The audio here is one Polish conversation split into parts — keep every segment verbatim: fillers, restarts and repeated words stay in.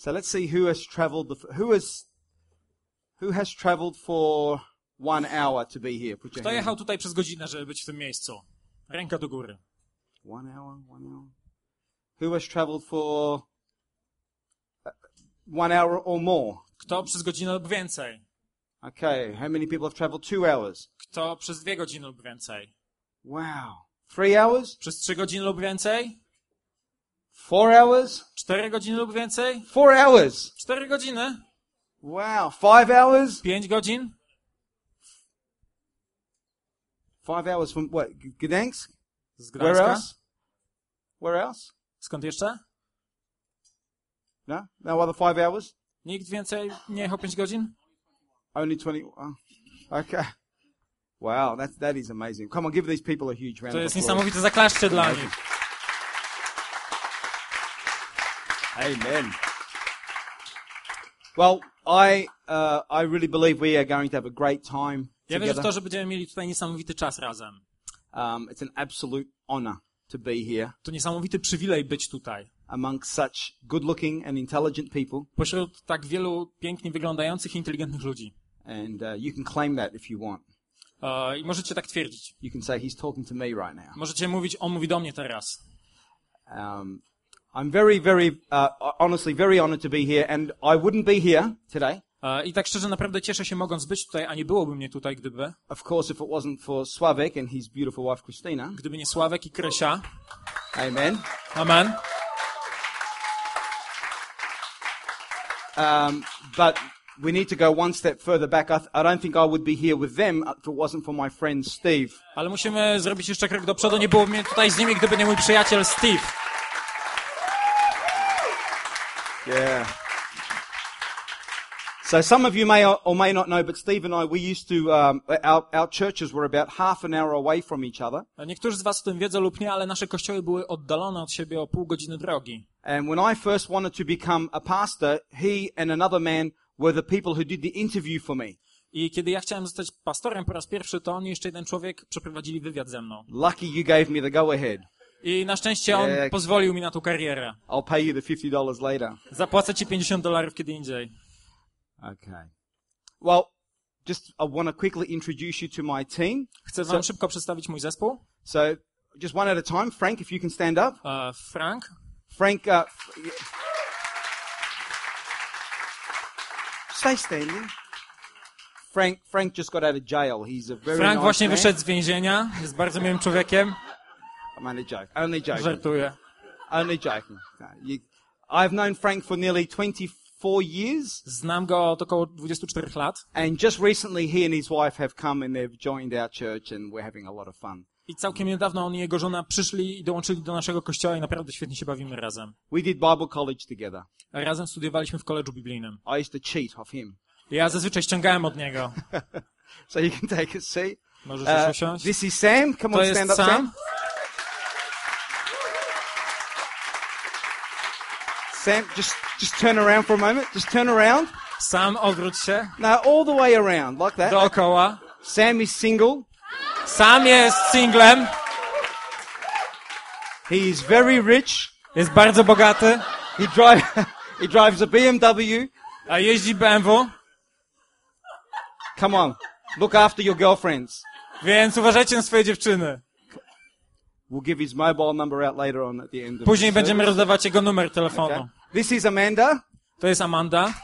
So let's see who has traveled, the, who has, who has traveled for one hour to be here. Put your Kto hand. jechał tutaj przez godzinę, żeby być w tym miejscu? Ręka do góry. One hour, one hour. Who has traveled for one hour or more? Kto przez godzinę lub więcej? Okay, how many people have traveled two hours? Kto przez dwie godziny lub więcej? Wow. Three hours? Przez trzy godziny lub więcej? Four hours? Cztery godziny lub więcej? Four hours. Cztery godziny? Wow. Five hours? Pięć godzin? Five hours from what? G- Gdansk? Z Where Gdańska? else? Where else? Skąd jeszcze? No? No other five hours? Nikt więcej nie jechał pięć godzin? Only twenty. Oh, okay. Wow, that, that is amazing. Come on, give these people a huge round To of jest applause. niesamowite, zaklaszczcie dla nich. Amen. Well, I uh, I really believe we are going to have a great time Ja wierzę w together. to, że będziemy mieli tutaj niesamowity czas razem. Um, it's an absolute honor to be here To niesamowity przywilej być tutaj. amongst such good-looking and intelligent people, Pośród tak wielu pięknie wyglądających i inteligentnych ludzi. and uh, you can claim that if you want. E, I możecie tak twierdzić. You can say, he's talking to me right now. Możecie mówić, on mówi do mnie teraz. Um, I'm very, very, uh, honestly, very honored to be here, and I wouldn't be here today, E, I tak szczerze naprawdę cieszę się mogąc być tutaj, a nie byłoby mnie tutaj, gdyby, of course, if it wasn't for Sławek and his beautiful wife, Christina. gdyby nie Sławek i Krysia. Amen. Amen. Um, but we need to go one step further back. I, th- I don't think I would be here with them if it wasn't for my friend Steve. Ale musimy zrobić jeszcze krok do przodu. Nie byłoby mnie tutaj z nimi, gdyby nie mój przyjaciel Steve. Yeah. So some of you may or may not know, but Steve and I, we used to, um, our, our churches were about half an hour away from each other. Niektórzy z was o tym wiedzą lub nie, ale nasze kościoły były oddalone od siebie o pół godziny drogi. And when I first wanted to become a pastor, he and another man were the people who did the interview for me. I kiedy ja chciałem zostać pastorem po raz pierwszy, to on i jeszcze jeden człowiek przeprowadzili wywiad ze mną. Lucky you gave me the go-ahead. I na szczęście on Yeah. pozwolił mi na tą karierę. I'll pay you the fifty dollars later. Zapłacę ci pięćdziesiąt dolarów kiedy indziej. Okay. Well, just I want to quickly introduce you to my team. Chcę wam szybko przedstawić mój zespół. So, just one at a time. Frank, if you can stand up. E, Frank. Frank, uh, f- stay standing. Frank, Frank just got out of jail. He's a very Frank nice właśnie man. wyszedł z więzienia. Jest bardzo miłym człowiekiem. I'm only joking. Only joking. Żartuję. Only joking. No, you, I've known Frank for nearly twenty-four years, Znam go od około dwudziestu czterech lat. and just recently he and his wife have come and they've joined our church, and we're having a lot of fun. I całkiem niedawno on i jego żona przyszli i dołączyli do naszego kościoła i naprawdę świetnie się bawimy razem. We did Bible college together. Razem studiowaliśmy w koledżu biblijnym. I used to cheat off him. Ja zazwyczaj ściągałem od niego. So you can take a seat. Możesz już Uh, usiąść? this is Sam. Come To on, jest stand up, Sam. Sam. Sam, just just turn around for a moment. Just turn around. Sam, odwróć się. No, all the way around, like that. Dookoła. Sam is single. Sam jest singlem. He is very rich. Jest bardzo bogaty. He drive he drives a B M W. A jeździ B M W. Come on, look after your girlfriends. Więc uważajcie na swoje dziewczyny. We'll give his mobile number out later on at the end of Później the będziemy service. rozdawać jego numer telefonu. Okay. This is Amanda. To jest Amanda.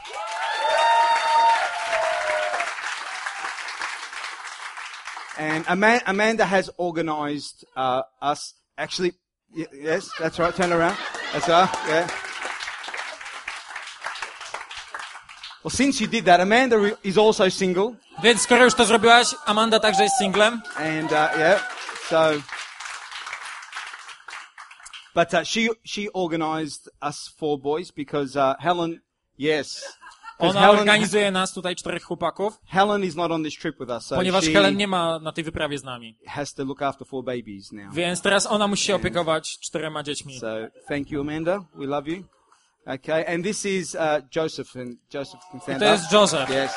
And Ama- Amanda has organized uh, us. Actually, y- yes, that's right. Turn around. That's right. Yeah. Well, since you did that, Amanda re- is also single, Więc skoro już to zrobiłaś, Amanda także jest singlem. and uh, yeah, so. But uh, she she organized us four boys because uh, Helen, yes, 'cause Ona Helen, organizuje nas tutaj czterech chłopaków, Helen is not on this trip with us, so ponieważ she Helen nie ma na tej wyprawie z nami. has to look after four babies now. Więc teraz ona musi się opiekować czterema dziećmi. So thank you, Amanda. We love you. Okay, and this is uh, Joseph, and Joseph can I stand to up. jest Joseph. Yes.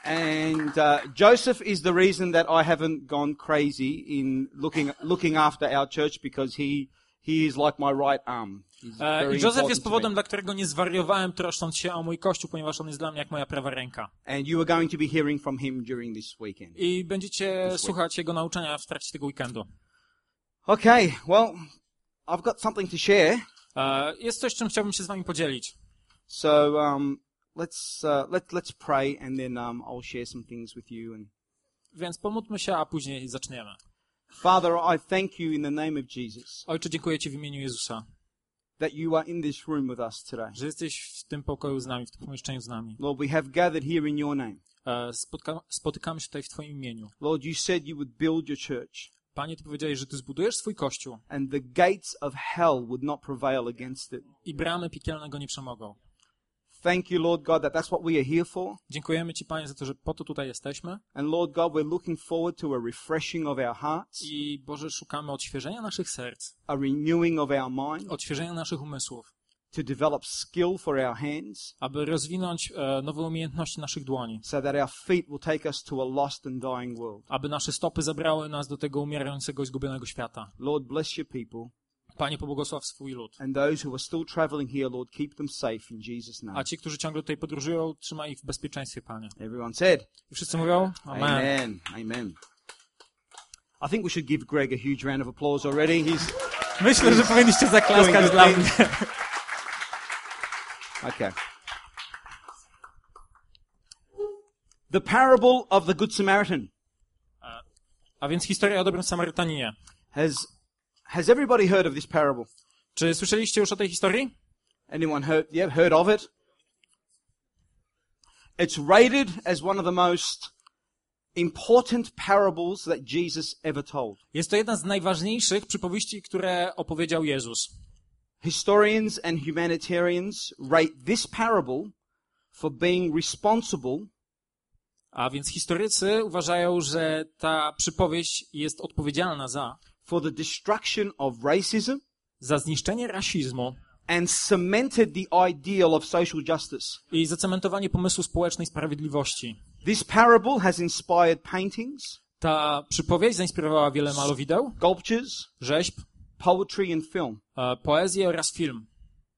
And uh, Joseph is the reason that I haven't gone crazy in looking looking after our church, because he he is like my right arm. He's E, very I Józef important jest to me. powodem, dla którego nie zwariowałem, troszcząc się o mój Kościół, ponieważ on jest dla mnie jak moja prawa ręka. And you are going to be hearing from him during this weekend. I będziecie słuchać jego nauczania w trakcie tego weekendu. Okay, well, I've got something to share. E, Jest coś, czym chciałbym się z wami podzielić. So um, let's uh, let let's pray, and then um, I'll share some things with you. And Więc pomódlmy się, a później zaczniemy. Father, I thank you in the name of Jesus Ojcze, dziękuję ci w imieniu Jezusa, that you are in this room with us today. że jesteś w tym pokoju z nami, w tym pomieszczeniu z nami. Lord, we have gathered here in your name. E, Spotka spotykamy się tutaj w twoim imieniu. Lord, you said you would build your church, Panie, ty powiedziałeś, że ty zbudujesz swój Kościół and the gates of hell would not prevail against it. i bramy piekielne go nie przemogą. Thank you, Lord God, that that's what we are here for. Dziękujemy ci, Panie, za to, że po to tutaj jesteśmy. And Lord God, we're looking forward to a refreshing of our hearts, I Boże, szukamy odświeżenia naszych serc, a renewing of our mind, odświeżenia naszych umysłów, to develop skill for our hands, aby rozwinąć e, nowe umiejętności naszych dłoni, so that our feet will take us to a lost and dying world. aby nasze stopy zabrały nas do tego umierającego i zgubionego świata. Lord, bless your people, Panie, pobłogosław swój lud. and those who are still traveling here, Lord, keep them safe in Jesus' name. A ci, którzy ciągle tutaj podróżują, trzymaj ich w bezpieczeństwie, Panie. Everyone said, I wszyscy mówią? Amen. Amen. Amen. I think we should give Greg a huge round of applause already. He's Myślę, że powinniście zaklaskać Doing dla good mnie. okay. The parable of the Good Samaritan. A więc historia o dobrym Samarytaninie. Has has everybody heard of this parable? Czy słyszeliście już o tej historii? Anyone heard? Yeah, heard of it? It's rated as one of the most important parables that Jesus ever told. Jest to jedna z najważniejszych przypowieści, które opowiedział Jezus. Historians and humanitarians rate this parable for being responsible A więc historycy uważają, że ta przypowieść jest odpowiedzialna za, for the destruction of racism za zniszczenie rasizmu and cemented the ideal of social justice. i zacementowanie pomysłu społecznej sprawiedliwości. This parable has inspired paintings, Ta przypowieść zainspirowała wiele malowideł, sculptures, rzeźb, poetry and film. e, poezję oraz film.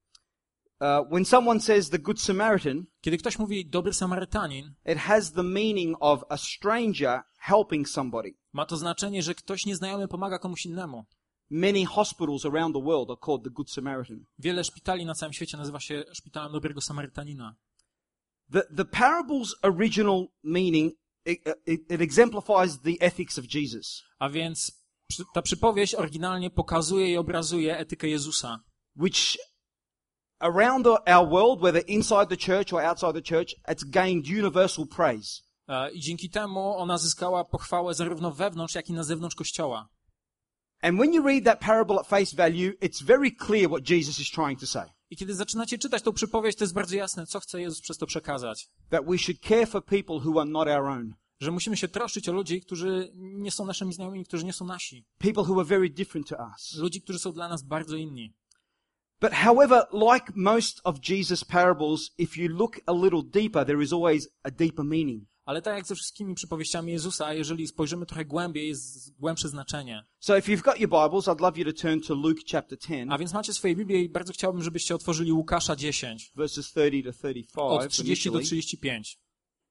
Uh, when someone says the Good Samaritan, Kiedy ktoś mówi dobry Samarytanin, it has the meaning of a stranger helping somebody. ma to znaczenie, że ktoś nieznajomy pomaga komuś innemu. Many hospitals around the world are called the Good Samaritan. Wiele szpitali na całym świecie nazywa się szpitalem dobrego Samarytanina. The, the parable's original meaning, it, it, it exemplifies the ethics of Jesus, A więc przy, ta przypowieść oryginalnie pokazuje i obrazuje etykę Jezusa, which around the, our world, whether inside the church or outside the church, it's gained universal praise. E, i dzięki temu ona zyskała pochwałę zarówno wewnątrz, jak i na zewnątrz Kościoła. And when you read that parable at face value, it's very clear what Jesus is trying to say. I kiedy zaczynacie czytać tą przypowieść, to jest bardzo jasne, co chce Jezus przez to przekazać. That we should care for people who are not our own. Że musimy się troszczyć o ludzi, którzy nie są naszymi znajomymi, którzy nie są nasi. People who are very different to us. Ludzi, którzy są dla nas bardzo inni. But however, like most of Jesus' parables, if you look a little deeper, there is always a deeper meaning. Ale tak jak ze wszystkimi przypowieściami Jezusa, jeżeli spojrzymy trochę głębiej, jest głębsze znaczenie. So if you've got your Bibles, I'd love you to turn to Luke chapter ten, A więc macie swoje Biblię i bardzo chciałbym, żebyście otworzyli Łukasza dziesięć, verses thirty to thirty-five. od trzydziestu do initially. trzydziestu pięciu.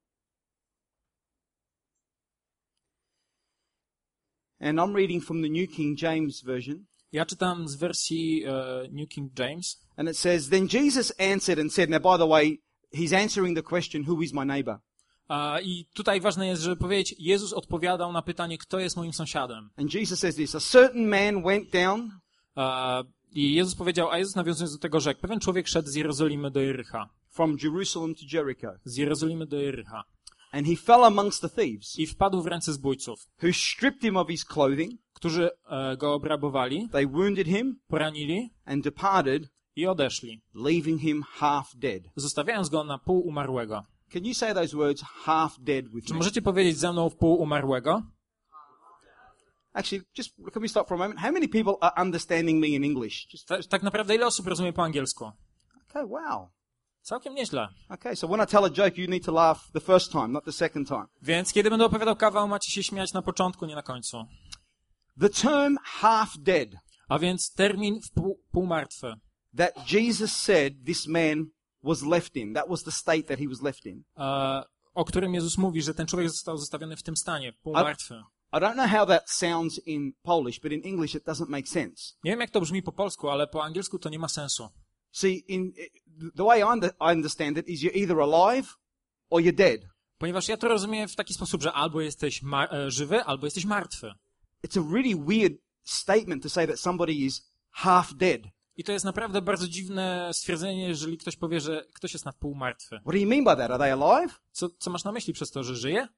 And I'm reading from the New King James Version. Ja czytam z wersji e, New King James. And it says, Then Jesus answered and said, now by the way, he's answering the question, who is my neighbor? A, I tutaj ważne jest, żeby powiedzieć, Jezus odpowiadał na pytanie, kto jest moim sąsiadem. And Jesus says this, a certain man went down A, I Jezus powiedział, a Jezus nawiązując do tego rzekł, pewien człowiek szedł z Jerozolimy do Jericha. from Jerusalem to Jericho. Z Jerozolimy do Jericha. And he fell amongst the thieves, I wpadł w ręce zbójców, who stripped him of his clothing. którzy e, go obrabowali, They wounded him poranili and departed, i odeszli, leaving him half dead. zostawiając go na pół umarłego. Can you say those words, half dead, with Czy me? możecie powiedzieć ze mną w pół umarłego? Actually, just can we stop for a moment? How many people are understanding me in English? Just Ta, tak naprawdę ile osób rozumie po angielsku? okay, wow. Całkiem nieźle. Okay, so when I tell a joke, you need to laugh the first time, not the second time. Więc kiedy będę opowiadał kawał, macie się śmiać na początku, nie na końcu. The term half dead A więc termin w pół, półmartwy. that Jesus said this man was left in, that was the state that he was left in. E, o którym Jezus mówi, że ten człowiek został zostawiony w tym stanie, półmartwy. I don't know how that sounds in Polish, but in English it doesn't make sense. Nie wiem, jak to brzmi po polsku, ale po angielsku to nie ma sensu. See, in the way I, under, I understand it is you're either alive or you're dead. Ponieważ ja to rozumiem w taki sposób, że albo jesteś ma- e, żywy, albo jesteś martwy. It's a really weird statement to say that somebody is half dead. I to jest naprawdę bardzo dziwne stwierdzenie, jeżeli ktoś powie, że ktoś jest na pół martwy. What do you mean by that? Are they alive? Co, co masz na myśli przez to, że żyje?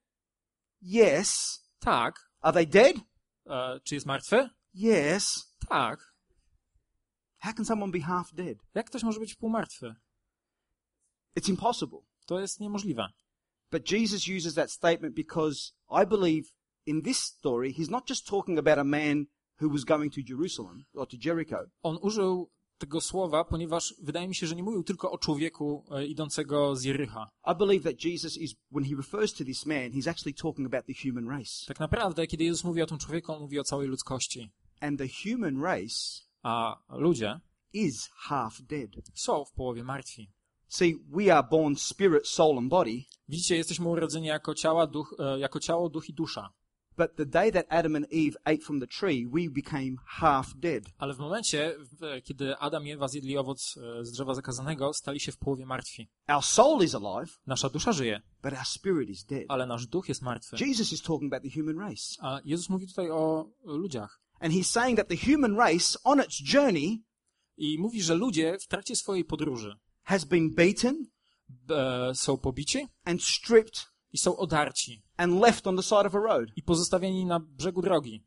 Yes. Tak. Are they dead? E, czy jest martwy? Yes. Tak. How can someone be half dead? Jak ktoś może być półmartwy? It's impossible. To jest niemożliwe. But Jesus uses that statement because I believe in this story, he's not just talking about a man who was going to Jerusalem or to Jericho. On użył tego słowa, ponieważ wydaje mi się, że nie mówił tylko o człowieku e, idącego z Jericha. I believe that Jesus is, when he refers to this man, he's actually talking about the human race. Tak naprawdę, kiedy Jezus mówi o tym człowieku, on mówi o całej ludzkości. And the human race A ludzie is half dead. są w połowie martwi. See, we are born spirit, soul and body, Widzicie, jesteśmy urodzeni jako, ciała, duch, e, jako ciało, duch i dusza. but the day that Adam and Eve ate from the tree, we became half dead. Ale w momencie, w, kiedy Adam i Ewa zjedli owoc e, z drzewa zakazanego, stali się w połowie martwi. Our soul is alive, Nasza dusza żyje, but our spirit is dead. ale nasz duch jest martwy. Jesus is talking about the human race. A Jezus mówi tutaj o ludziach. And he's saying that the human race on its journey I mówi, że ludzie w trakcie swojej podróży has been beaten e, są pobici and stripped i są odarci and left on the side of a road. i pozostawieni na brzegu drogi.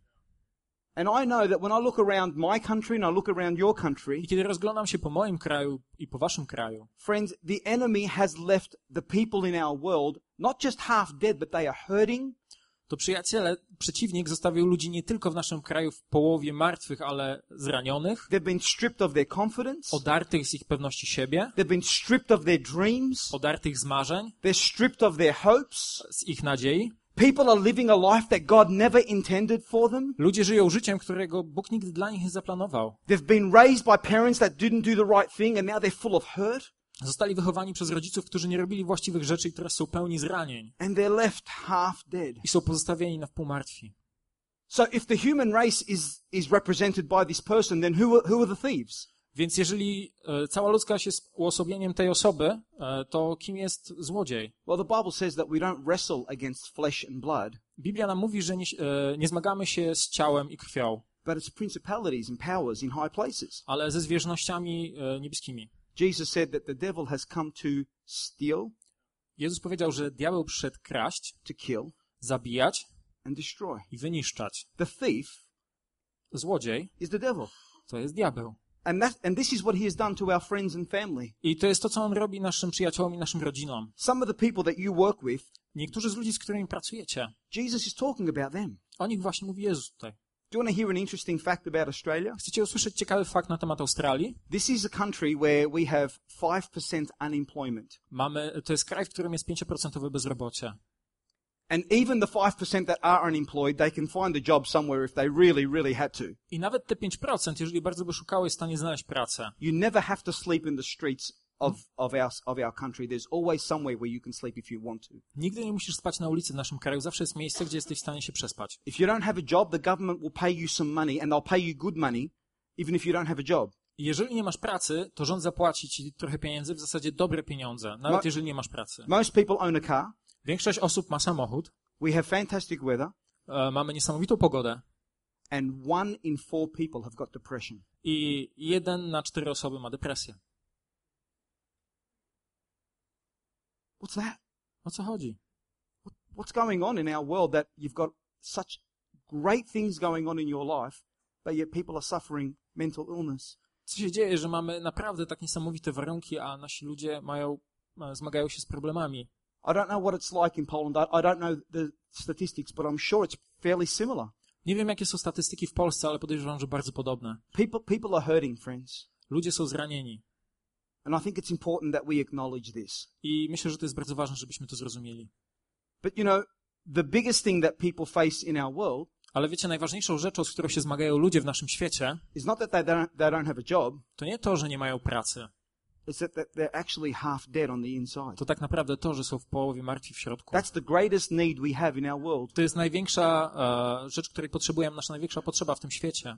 And I know that when I look around my country and I look around your country, I kiedy rozglądam się po moim kraju i po waszym kraju, friends, the enemy has left the people in our world not just half dead, but they are hurting, to przyjaciele, przeciwnik zostawił ludzi nie tylko w naszym kraju w połowie martwych, ale zranionych, they've been stripped of their confidence, odartych z ich pewności siebie, they've been stripped of their dreams, odartych z marzeń, they're stripped of their hopes. z ich nadziei. People are living a life that God never intended for them. Ludzie żyją życiem, którego Bóg nigdy dla nich nie zaplanował. They've been raised by parents that didn't do the right thing and now they're full of hurt. Zostali wychowani przez rodziców, którzy nie robili właściwych rzeczy i teraz są pełni zranień. And they're left half dead. I są pozostawieni na wpół martwi. So if the human race is, is represented by this person, then who are, who are the thieves? Więc jeżeli e, cała ludzkość jest uosobieniem tej osoby, e, to kim jest złodziej? Well, the Bible says that we don't wrestle against flesh and blood, Biblia nam mówi, że nie, e, nie zmagamy się z ciałem i krwią, but it's principalities and powers in high places. ale ze zwierzchnościami e, niebieskimi. Jesus said that the devil has come to steal, Jezus powiedział, że diabeł przyszedł kraść, to kill, zabijać and destroy. i wyniszczać. The thief Złodziej is the devil. to jest diabeł. And that, and this is what he has done to our friends and family. I to jest to, co on robi naszym przyjaciołom i naszym rodzinom. Some of the people that you work with, Niektórzy z ludzi, z którymi pracujecie, Jesus is talking about them. o nich właśnie mówi Jezus tutaj. Do you want to hear an interesting fact about Australia? Chcecie usłyszeć ciekawy fakt na temat Australii? This is a country where we have five percent unemployment. Mamy, to jest kraj, w którym jest pięć procent bezrobocie. And even the five percent that are unemployed, they can find a job somewhere if they really, really had to. I nawet te pięć procent, jeżeli bardzo by szukały, jest w stanie znaleźć pracę. You never have to sleep in the streets of, of, our, of our country. There's always somewhere where you can sleep if you want to. Nigdy nie musisz spać na ulicy w naszym kraju. Zawsze jest miejsce, gdzie jesteś w stanie się przespać. If you don't have a job, the government will pay you some money and they'll pay you good money even if you don't have a job. I jeżeli nie masz pracy, to rząd zapłaci ci trochę pieniędzy, w zasadzie dobre pieniądze, nawet Mo- jeżeli nie masz pracy. Most people own a car. Większość osób ma samochód, We have fantastic weather. e, mamy niesamowitą pogodę And one in four people have got depression. i jeden na cztery osoby ma depresję. What's that? O co chodzi? What's going on in our world that you've got such great things going on in your life, but yet people are suffering mental illness? Co się dzieje, że mamy naprawdę tak niesamowite warunki, a nasi ludzie mają, e, zmagają się z problemami? I don't know what it's like in Poland. I, I don't know the statistics, but I'm sure it's fairly similar. Nie wiem, jakie są statystyki w Polsce, ale podejrzewam, że bardzo podobne. People, people are hurting, friends. Ludzie są zranieni. And I think it's important that we acknowledge this. I myślę, że to jest bardzo ważne, żebyśmy to zrozumieli. But you know, the biggest thing that people face in our world Ale wiecie, najważniejszą rzeczą, z którą się zmagają ludzie w naszym świecie, is not that they don't, they don't have a job, to nie to, że nie mają pracy. it's that that they're actually half dead on the inside. To tak naprawdę to, że są w połowie martwi w środku. That's the greatest need we have in our world. To jest największa e, rzecz, której potrzebujemy, nasza największa potrzeba w tym świecie.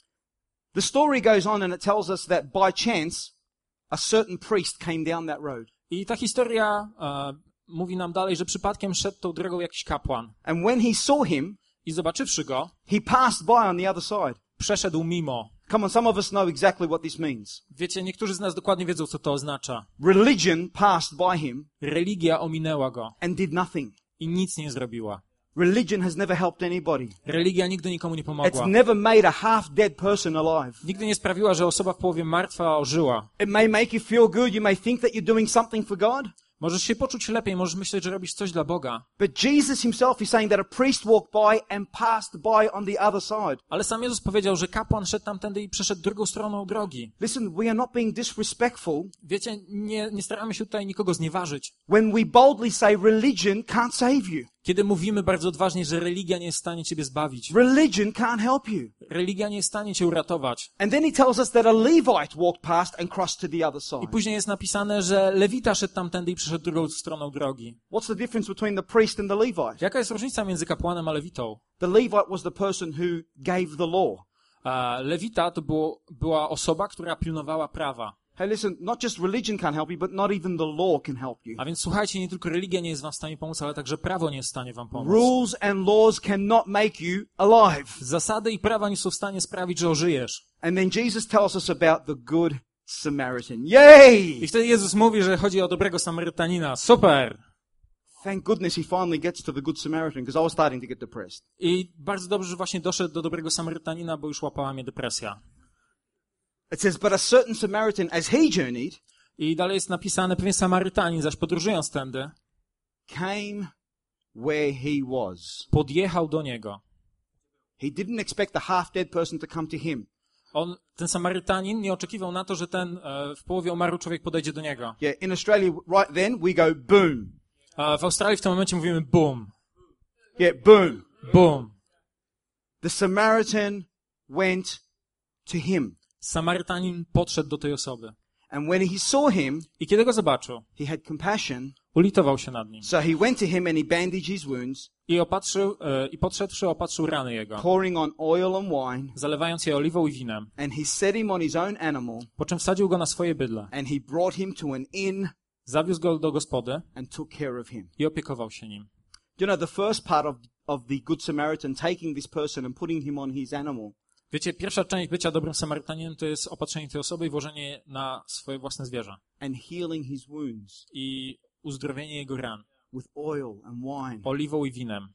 The story goes on and it tells us that by chance, a certain priest came down that road. I ta historia e, mówi nam dalej, że przypadkiem szedł tą drogą jakiś kapłan. And when he saw him, I zobaczywszy go, he passed by on the other side. przeszedł mimo. Come on, some of us know exactly what this means. Wiecie, niektórzy z nas dokładnie wiedzą, co to oznacza. Religion passed by him Religia ominęła go and did nothing. i nic nie zrobiła. Religion has never helped anybody. Religia nigdy nikomu nie It's pomogła. never made a half dead person alive. Nigdy nie sprawiła, że osoba w połowie martwa ożyła. It may make you feel good. You may think that you're doing something for God. Możesz się poczuć lepiej, możesz myśleć, że robisz coś dla Boga. But Jesus himself is saying that a priest walked by and passed by on the other side. Ale sam Jezus powiedział, że kapłan szedł tamtędy i przeszedł drugą stroną drogi. Listen, we are not being disrespectful Wiecie, nie, nie staramy się tutaj nikogo znieważyć. when we boldly say religion can't save you. Kiedy mówimy bardzo odważnie, że religia nie jest w stanie ciebie zbawić. Religion can't help you. Religia nie jest w stanie cię uratować. And then he tells us that a Levite walked past and crossed to the other I side. później jest napisane, że Lewita szedł tamtędy i przeszedł drugą stroną drogi. What's the difference between the priest and the Levite? Jaka jest różnica między kapłanem a Lewitą? The Levite was the person who gave the law. A Lewita to było, była osoba, która pilnowała prawa. Hey, listen, not just religion can't help you, but not even the law can help you. A więc słuchajcie, nie tylko religia nie jest wam w stanie pomóc, ale także prawo nie jest w stanie wam pomóc. Rules and laws cannot make you alive. Zasady i prawa nie są w stanie sprawić, że ożyjesz. And then Jesus tells us about the good Samaritan. Yay! I wtedy Jezus mówi, że chodzi o dobrego Samarytanina. Super! Thank goodness he finally gets to the good Samaritan, because I was starting to get depressed. I bardzo dobrze, że właśnie doszedł do dobrego Samarytanina, bo już łapała mnie depresja. It says, but a certain Samaritan, as he journeyed, I dalej jest napisane, pewien Samarytanin, zaś podróżując tędy, came where he was. podjechał do niego. He didn't expect the half-dead person to come to him. On, ten Samarytanin nie oczekiwał na to, że ten e, w połowie umarły człowiek podejdzie do niego. Yeah, in Australia, right then, we go boom. A w Australii w tym momencie mówimy boom, Yeah, boom. boom. The Samaritan went to him. Samarytanin podszedł do tej osoby. And when he saw him, I kiedy go zobaczył, he had compassion. ulitował się nad nim. So he went to him and he bandaged his wounds, I opatrzył, e, i podszedłszy, opatrzył rany jego, pouring on oil and wine. zalewając je oliwą i winem. And he set him on his own animal, Po czym wsadził go na swoje bydle. and he brought him to an inn Zawiózł go do gospody and took care of him. i opiekował się nim. You know, the first part of, of the Good Samaritan, taking this person and putting him on his animal, Wiecie, pierwsza część bycia dobrym Samarytaninem to jest opatrzenie tej osoby i włożenie na swoje własne zwierzę. and healing his wounds I uzdrowienie jego ran. with oil and wine. Oliwą i winem.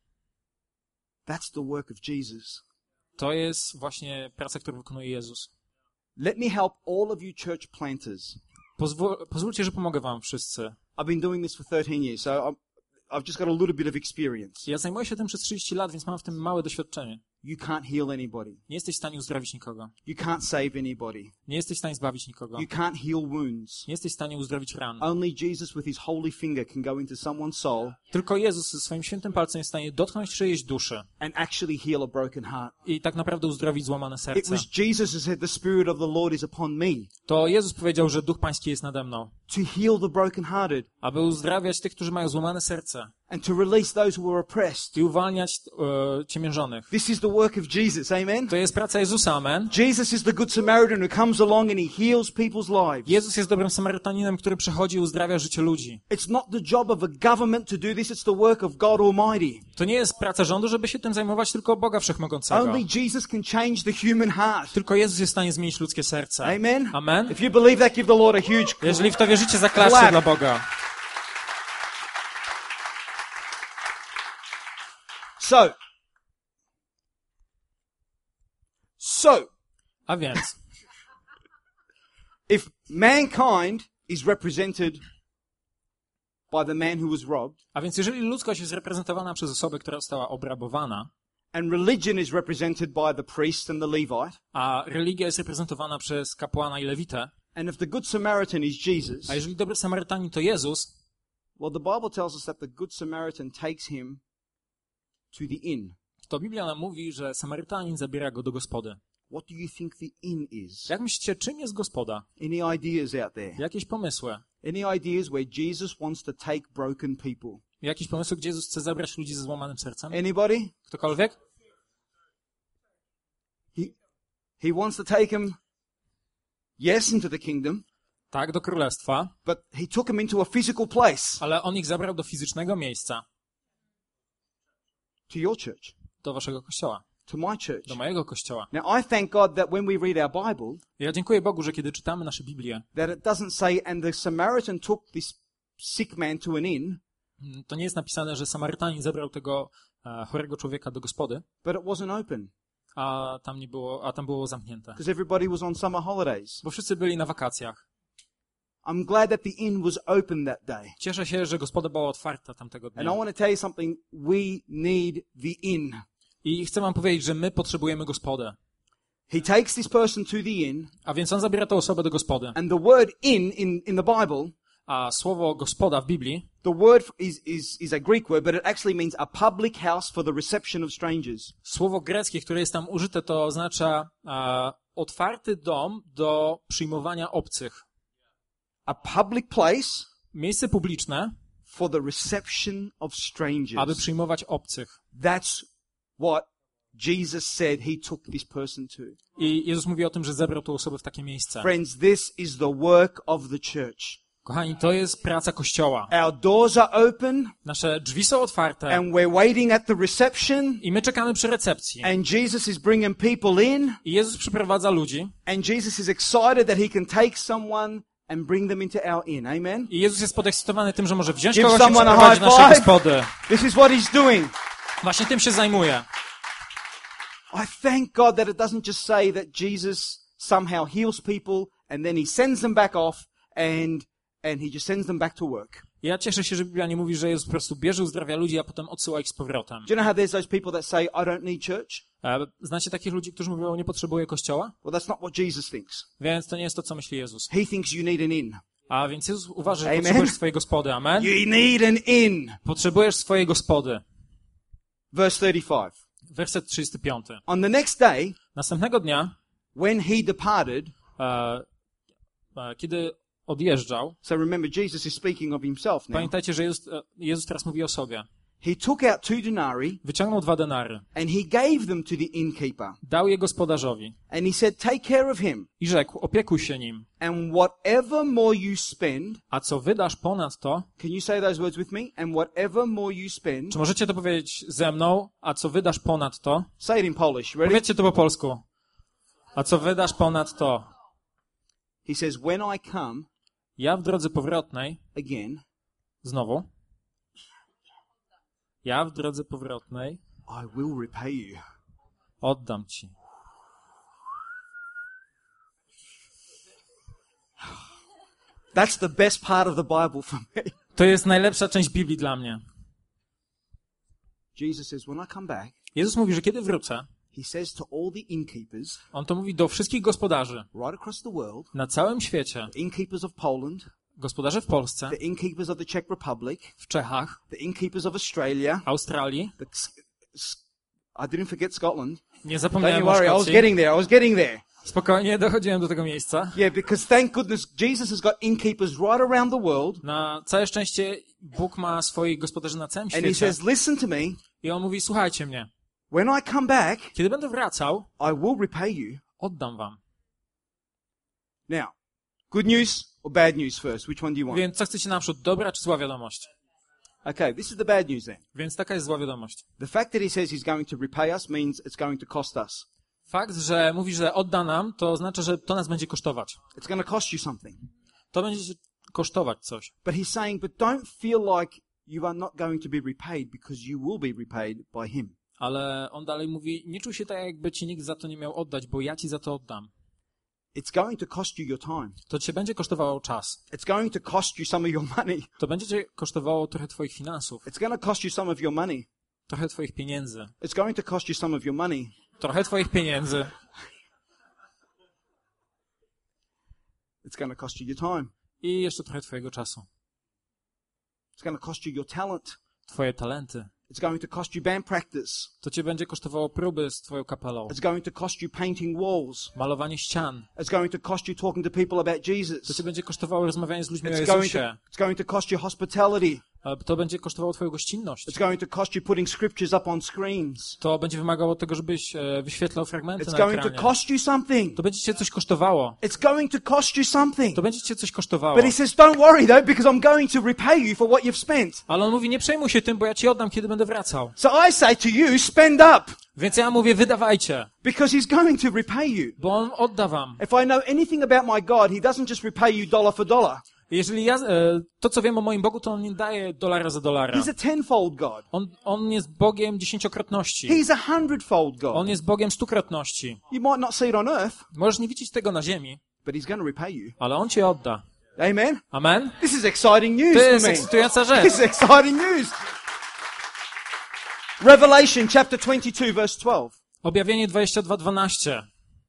That's the work of Jesus. To jest właśnie praca, którą wykonuje Jezus. Let me help all of you church planters. Pozwól, pozwólcie, że pomogę wam wszyscy. I've been doing this for thirteen years, so I'm, I've just got a little bit of experience. Ja zajmuję się tym przez trzydzieści lat, więc mam w tym małe doświadczenie. You can't heal anybody. Nie jesteś w stanie uzdrowić nikogo. You can't save anybody. Nie jesteś w stanie zbawić nikogo. You can't heal wounds. Nie jesteś w stanie uzdrowić ran. Only Jesus with his holy finger can go into someone's soul Tylko Jezus ze swoim świętym palcem jest w stanie dotknąć czyjejś duszy and actually heal a broken heart. i tak naprawdę uzdrowić złamane It serce. was Jesus who said, the Spirit of the Lord is upon me To Jezus powiedział, że Duch Pański jest nade mną, to heal the brokenhearted aby uzdrawiać tych, którzy mają złamane serce and to release those who are oppressed. i uwalniać e, ciemiężonych. This is the work of Jesus, amen? To jest praca Jezusa, amen. Jesus is the Good Samaritan who comes along and he heals people's lives. Jezus jest dobrym Samarytaninem, który przychodzi i uzdrawia życie ludzi. It's not the job of a government to do this, it's the work of God Almighty. To nie jest praca rządu, żeby się tym zajmować, tylko Boga Wszechmogącego. Only Jesus can change the human heart. Tylko Jezus jest w stanie zmienić ludzkie serce. Amen? Amen. If you believe that, give the Lord a huge Jeżeli w to wierzycie, zaklaszcie Clap. dla Boga. So, so, A więc, if mankind is represented by the man who was robbed, a więc jeżeli ludzkość jest reprezentowana przez osobę, która została obrabowana, and religion is represented by the priest and the Levite, a religia jest reprezentowana przez kapłana i lewitę, And if the Good Samaritan is Jesus, A jeżeli dobry Samarytanin to Jezus, well, the Bible tells us that the Good Samaritan takes him to the inn. to Biblia nam mówi, że Samarytanin zabiera go do gospody. What do you think the inn is? Jak myślicie, czym jest gospoda? Any ideas out there? Jakieś pomysły? Any ideas where Jesus wants to take broken people? Jakieś pomysły, gdzie Jezus chce zabrać ludzi ze złamanym sercem? Anybody? Ktokolwiek? He, he wants to take him, yes, into the kingdom, Tak, do królestwa, but he took him into a physical place, ale on ich zabrał do fizycznego miejsca, to your church, do waszego kościoła, to my church. do mojego kościoła. Now, I thank God that when we read our Bible, Ja dziękuję Bogu, że kiedy czytamy nasze Biblię, that it doesn't say, and the Samaritan took this sick man to an inn, to nie jest napisane, że Samarytanin zabrał tego e, chorego człowieka do gospody, but it wasn't open, a tam nie było, a tam było zamknięte. because everybody was on summer holidays. Bo wszyscy byli na wakacjach. I'm glad that the inn was open that day. Cieszę się, że gospoda była otwarta tamtego And I dnia. want to tell you something, we need the inn. I chcę wam powiedzieć, że my potrzebujemy gospodę. He takes this person to the inn, A więc on zabiera tę osobę do gospody. and the word inn in, in the Bible, A słowo gospoda w Biblii, the word is, is, is a Greek word, but it actually means a public house for the reception of strangers. słowo greckie, które jest tam użyte, to oznacza e, otwarty dom do przyjmowania obcych. A public place Miejsce publiczne, for the reception of aby strangers. przyjmować obcych. That's what Jesus said he took this person to. I Jezus mówi o tym, że zebrał tę osobę w takie miejsce. Friends, this is the work of the church. Kochani, to jest praca Kościoła. Our doors are open, Nasze drzwi są otwarte and we're waiting at the reception, i my czekamy przy recepcji. and Jesus is bringing people in, I Jezus przyprowadza ludzi and Jesus is excited that he can take someone and bring them into our inn. Amen? i Jezus jest podekscytowany tym, że może wziąć Give kogoś i someone a przyprowadzić high nasze five. gospody. This is what he's doing. Właśnie tym się zajmuje. I thank God that it doesn't just say that Jesus somehow heals people and then he sends them back off and and he just sends them back to work. Ja cieszę się, że Biblia nie mówi, że Jezus po prostu bierze, uzdrawia ludzi, a potem odsyła ich z powrotem. Do you know how there's those people that say, I don't need church? E, Znacie takich ludzi, którzy mówią, nie potrzebuję Kościoła? Well, that's not what Jesus thinks. Więc to nie jest to, co myśli Jezus. He thinks you need an inn. A więc Jezus uważa, że Amen. potrzebujesz swojej gospody. Amen? You need an inn. Potrzebujesz swojej gospody. Verse thirty-five. Werset trzydziesty piąty. On the next day, Następnego dnia, when he departed, e, e, kiedy odjeżdżał, so remember Jesus is speaking of himself now. pamiętajcie, że Jezus, e, Jezus teraz mówi o sobie. He took out two denarii Wyciągnął dwa denary. and he gave them to the innkeeper. Dał je gospodarzowi. And he said, take care of him. I rzekł, opiekuj się nim. And whatever more you spend, A co wydasz ponad to, can you say those words with me? And whatever more you spend, czy możecie to powiedzieć ze mną? A co wydasz ponad to? say it in Polish, ready? Powiedzcie to po polsku. A co wydasz ponad to? He says, when I come Ja w drodze powrotnej, again, znowu, ja w drodze powrotnej I will repay you. oddam ci. That's the best part of the Bible for me. To jest najlepsza część Biblii dla mnie. Jesus says, when I come back, Jezus mówi, że kiedy wrócę, he says to all the innkeepers on to mówi do wszystkich gospodarzy right across the world, na całym świecie, the innkeepers of Poland, gospodarze w Polsce, the innkeepers of the Czech Republic, w Czechach, the innkeepers of Australia, Australii, the, I didn't forget Scotland. nie Don't zapomniałem you o worry, I was Szkocji. getting there, I was getting there. Spokojnie, dochodziłem do tego miejsca. Yeah, because thank goodness Jesus has got innkeepers right around the world. Na całe szczęście Bóg ma swoich gospodarzy na całym And he świecie. says, listen to me, I on mówi, słuchajcie mnie, when I come back, kiedy będę wracał, I will repay you. oddam wam. Now, good news or bad news first? Which one do you want? Więc co chcecie naprzód, dobra czy zła wiadomość? Okay, this is the bad news then. Więc taka jest zła wiadomość. The fact that he says he's going to repay us means it's going to cost us. Fakt, że mówi, że odda nam, to oznacza, że to nas będzie kosztować. It's going to cost you something. To będzie kosztować coś. But he's saying, but don't feel like you are not going to be repaid because you will be repaid by him. Ale on dalej mówi, nie czuj się tak, jakby ci nikt za to nie miał oddać, bo ja ci za to oddam. It's going to cost you your time. To cię będzie kosztowało czas. It's going to cost you some of your money. To będzie cię kosztowało trochę twoich finansów, It's going to cost you some of your money. trochę twoich pieniędzy, It's going to cost you some of your money. trochę twoich pieniędzy. It's going to cost you your time. I jeszcze trochę twojego czasu. It's going to cost you your talent. Twoje talenty. It's going to cost you band practice. To cię będzie kosztowało próby z twoją kapelą. It's going to cost you painting walls. Malowanie ścian. It's going to cost you talking to people about To Jesus. cię będzie kosztowało rozmawianie z ludźmi o It's going to, Jezusie. it's going to cost you hospitality. To będzie kosztowało twoją gościnność. It's going to cost you putting scriptures up on screens. To będzie wymagało tego, żebyś e, wyświetlał fragmenty It's na going to ekranie. cost you something. To będzie cię coś kosztowało. It's going to cost you something. To będzie cię coś kosztowało. But he says, don't worry though, because I'm going to repay you for what you've spent. Ale on mówi, nie przejmuj się tym, bo ja ci oddam, kiedy będę wracał. So I say to you, spend up, Więc ja mówię, wydawajcie, because he's going to repay you. bo on odda wam. If I know anything about my God, he doesn't just repay you dollar for dollar. Jeżeli ja, e, to co wiem o moim Bogu, to on nie daje dolara za dolara. He's a tenfold God. On, on jest Bogiem dziesięciokrotności. He's a hundredfold God. On jest Bogiem stukrotności. You might not see it on earth, Możesz nie widzieć tego na ziemi, but he's going to repay you. ale on cię odda. Amen? Amen? This is exciting news To for jest me. ekscytująca rzecz. This is exciting news. Revelation chapter twenty-two verse twelve. Objawienie dwadzieścia dwa dwanaście.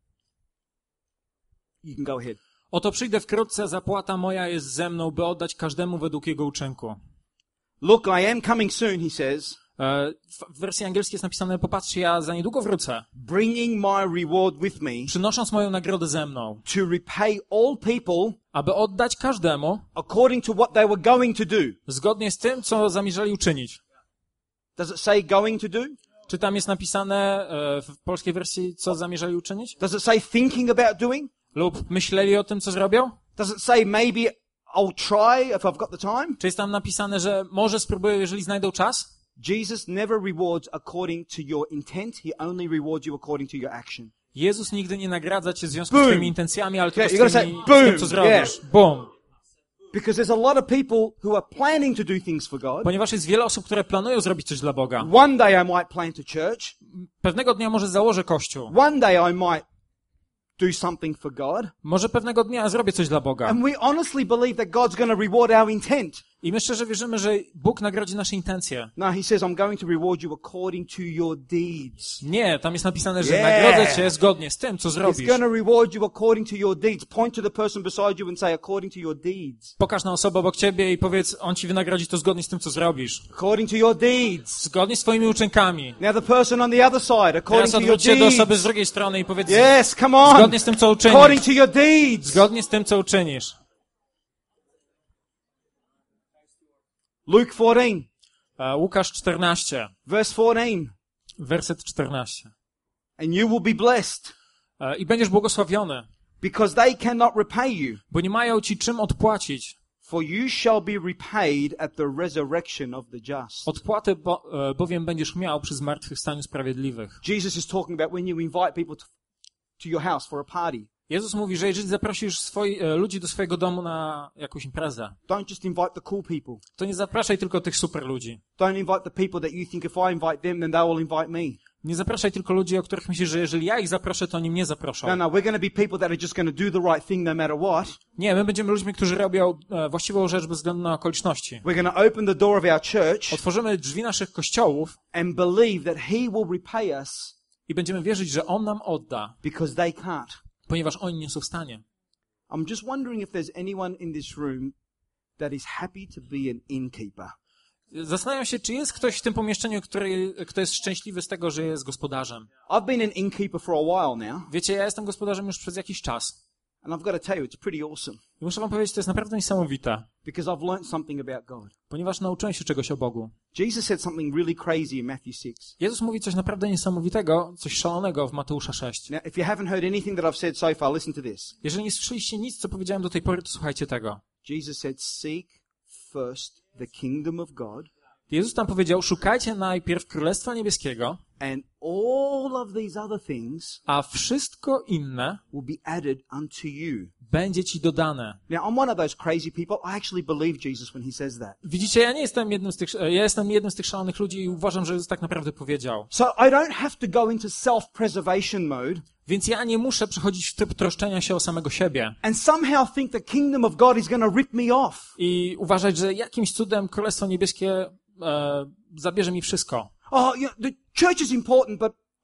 You can go ahead. Oto przyjdę wkrótce, zapłata moja jest ze mną, by oddać każdemu według jego uczynku. Look, I am coming soon, he says, E, w- W wersji angielskiej jest napisane, popatrzcie, ja za niedługo wrócę, bringing my reward with me przynosząc moją nagrodę ze mną, to repay all people aby oddać każdemu according to what they were going to do. zgodnie z tym, co zamierzali uczynić. Does it say going to do? Czy tam jest napisane e, w polskiej wersji, co zamierzali uczynić? Does it say thinking about doing? Lub myśleli o tym, co zrobią? Does it say maybe I'll try if I've got the time? Czy jest tam napisane, że może spróbują, jeżeli znajdą czas? Jesus never rewards according to your intent. He only rewards you according to your action. Jezus nigdy nie nagradza cię w związku Boom. z twoimi intencjami, ale tylko Yeah, z, you gotta tymi, say, boom, z tym, co zrobisz. yeah. Boom. Because there's a lot of people who are planning to do things for God. Ponieważ jest wiele osób, które planują zrobić coś dla Boga. One day I might plant a church. Pewnego dnia może założę kościół. One day I might do something for God. Może pewnego dnia zrobię coś dla Boga. And we honestly believe that God's going to reward our intent. I my szczerze wierzymy, że Bóg nagrodzi nasze intencje. No, he says, I'm going to reward you according to your deeds. Nie, tam jest napisane, że Yeah. nagrodzę cię zgodnie z tym, co He's zrobisz. going to reward you according to your deeds. Point to the person beside you and say, according to your deeds. Pokaż na osobę obok ciebie i powiedz, on ci wynagrodzi to zgodnie z tym, co zrobisz. According to your deeds. Zgodnie z twoimi uczynkami. Now the person on the other side, according Teraz to your odwróć się do osoby z deeds. drugiej strony i powiedz, Yes, come on. zgodnie z tym, co uczynisz. According to your deeds. Zgodnie z tym, co uczynisz. Luke fourteen, E, Łukasz czternaście, verse fourteen. werset czternaście. And you will be blessed E, I będziesz błogosławiony, because they cannot repay you. bo nie mają ci czym odpłacić. For you shall be repaid at the resurrection of the just. Odpłatę bo, e, bowiem będziesz miał przy zmartwychwstaniu sprawiedliwych. Jesus is talking about when you invite people to, to your house for a party. Jezus mówi, że jeżeli zaprosisz swoi, e, ludzi do swojego domu na jakąś imprezę, Don't just invite the cool people. to nie zapraszaj tylko tych super ludzi. Don't invite the people that you think if I invite them, then they will invite me. Nie zapraszaj tylko ludzi, o których myślisz, że jeżeli ja ich zaproszę, to oni mnie zaproszą. No, no, we're going to be people that are just going to do the right thing no matter what. Nie, my będziemy ludźmi, którzy robią e, właściwą rzecz bez względu na okoliczności. We're going to open the door of our church Otworzymy drzwi naszych kościołów and believe that He will repay us i będziemy wierzyć, że On nam odda, because they can't. ponieważ oni nie są w stanie. I'm just wondering if there's anyone in this room that is happy to be an innkeeper. Zastanawiam się, czy jest ktoś w tym pomieszczeniu, który, kto jest szczęśliwy z tego, że jest gospodarzem. I've been an innkeeper for a while now, Wiecie, ja jestem gospodarzem już przez jakiś czas. and I've got to tell you, it's pretty awesome I muszę wam powiedzieć, to jest naprawdę niesamowite, because I've learned something about God. ponieważ nauczyłem się czegoś o Bogu. Jesus said something really crazy in Matthew six. Jezus mówi coś naprawdę niesamowitego, coś szalonego w Mateusza sześć. Now, if you haven't heard anything that I've said so far, listen to this. Jeżeli nie słyszeliście nic, co powiedziałem do tej pory, to słuchajcie tego. Jesus said, seek first the kingdom of God, Jezus tam powiedział, szukajcie najpierw Królestwa Niebieskiego, and all of these other things a wszystko inne will be added unto you. będzie ci dodane. Now, I'm one of those crazy people. I actually believe Jesus when he says that. Widzicie, ja nie jestem jednym z tych, ja jestem jednym z tych szalonych ludzi i uważam, że Jezus tak naprawdę powiedział. So I don't have to go into self-preservation mode Więc ja nie muszę przechodzić w tryb troszczenia się o samego siebie and somehow think the kingdom of God is going to rip me off. i uważać, że jakimś cudem Królestwo Niebieskie e, zabierze mi wszystko. Oh, you know, the church is important, but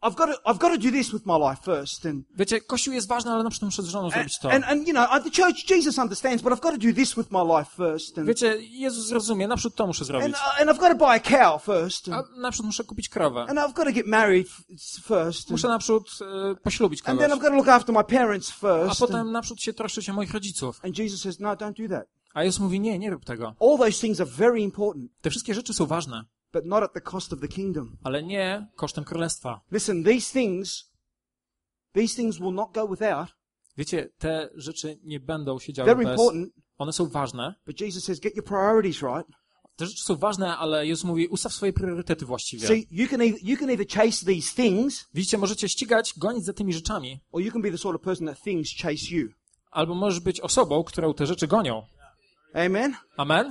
I've got to, I've got to do this with my life first. And, Wiecie, Kościół jest ważny, ale na przykład muszę z żoną and, zrobić to. and, and, you know, the church, Jesus understands, but I've got to do this with my life first. And, Wiecie, Jezus zrozumie, na przykład to muszę and, zrobić. and I've got to buy a cow first. A And, na przykład muszę kupić krowę. and I've got to get married f- first. And, Muszę na przykład e, poślubić and then kogoś. I've got to look after my parents A first. And, potem na przykład się troszczyć o moich rodziców. and Jesus says, no, don't do that. A Jezus mówi, nie, nie rób tego. All those things are very important, Te wszystkie rzeczy są ważne, but not at the cost of the kingdom. ale nie kosztem królestwa. Listen, these things, these things will not go without. Wiecie, te rzeczy nie będą się działy They're bez... important, One są ważne. but Jesus says, get your priorities right. Te rzeczy są ważne, ale Jezus mówi, ustaw swoje priorytety właściwie. See, you can either, you can either chase these things, Widzicie, możecie ścigać, gonić za tymi rzeczami, or you can be the sort of person that things chase you. albo możesz być osobą, którą te rzeczy gonią. Amen? Amen?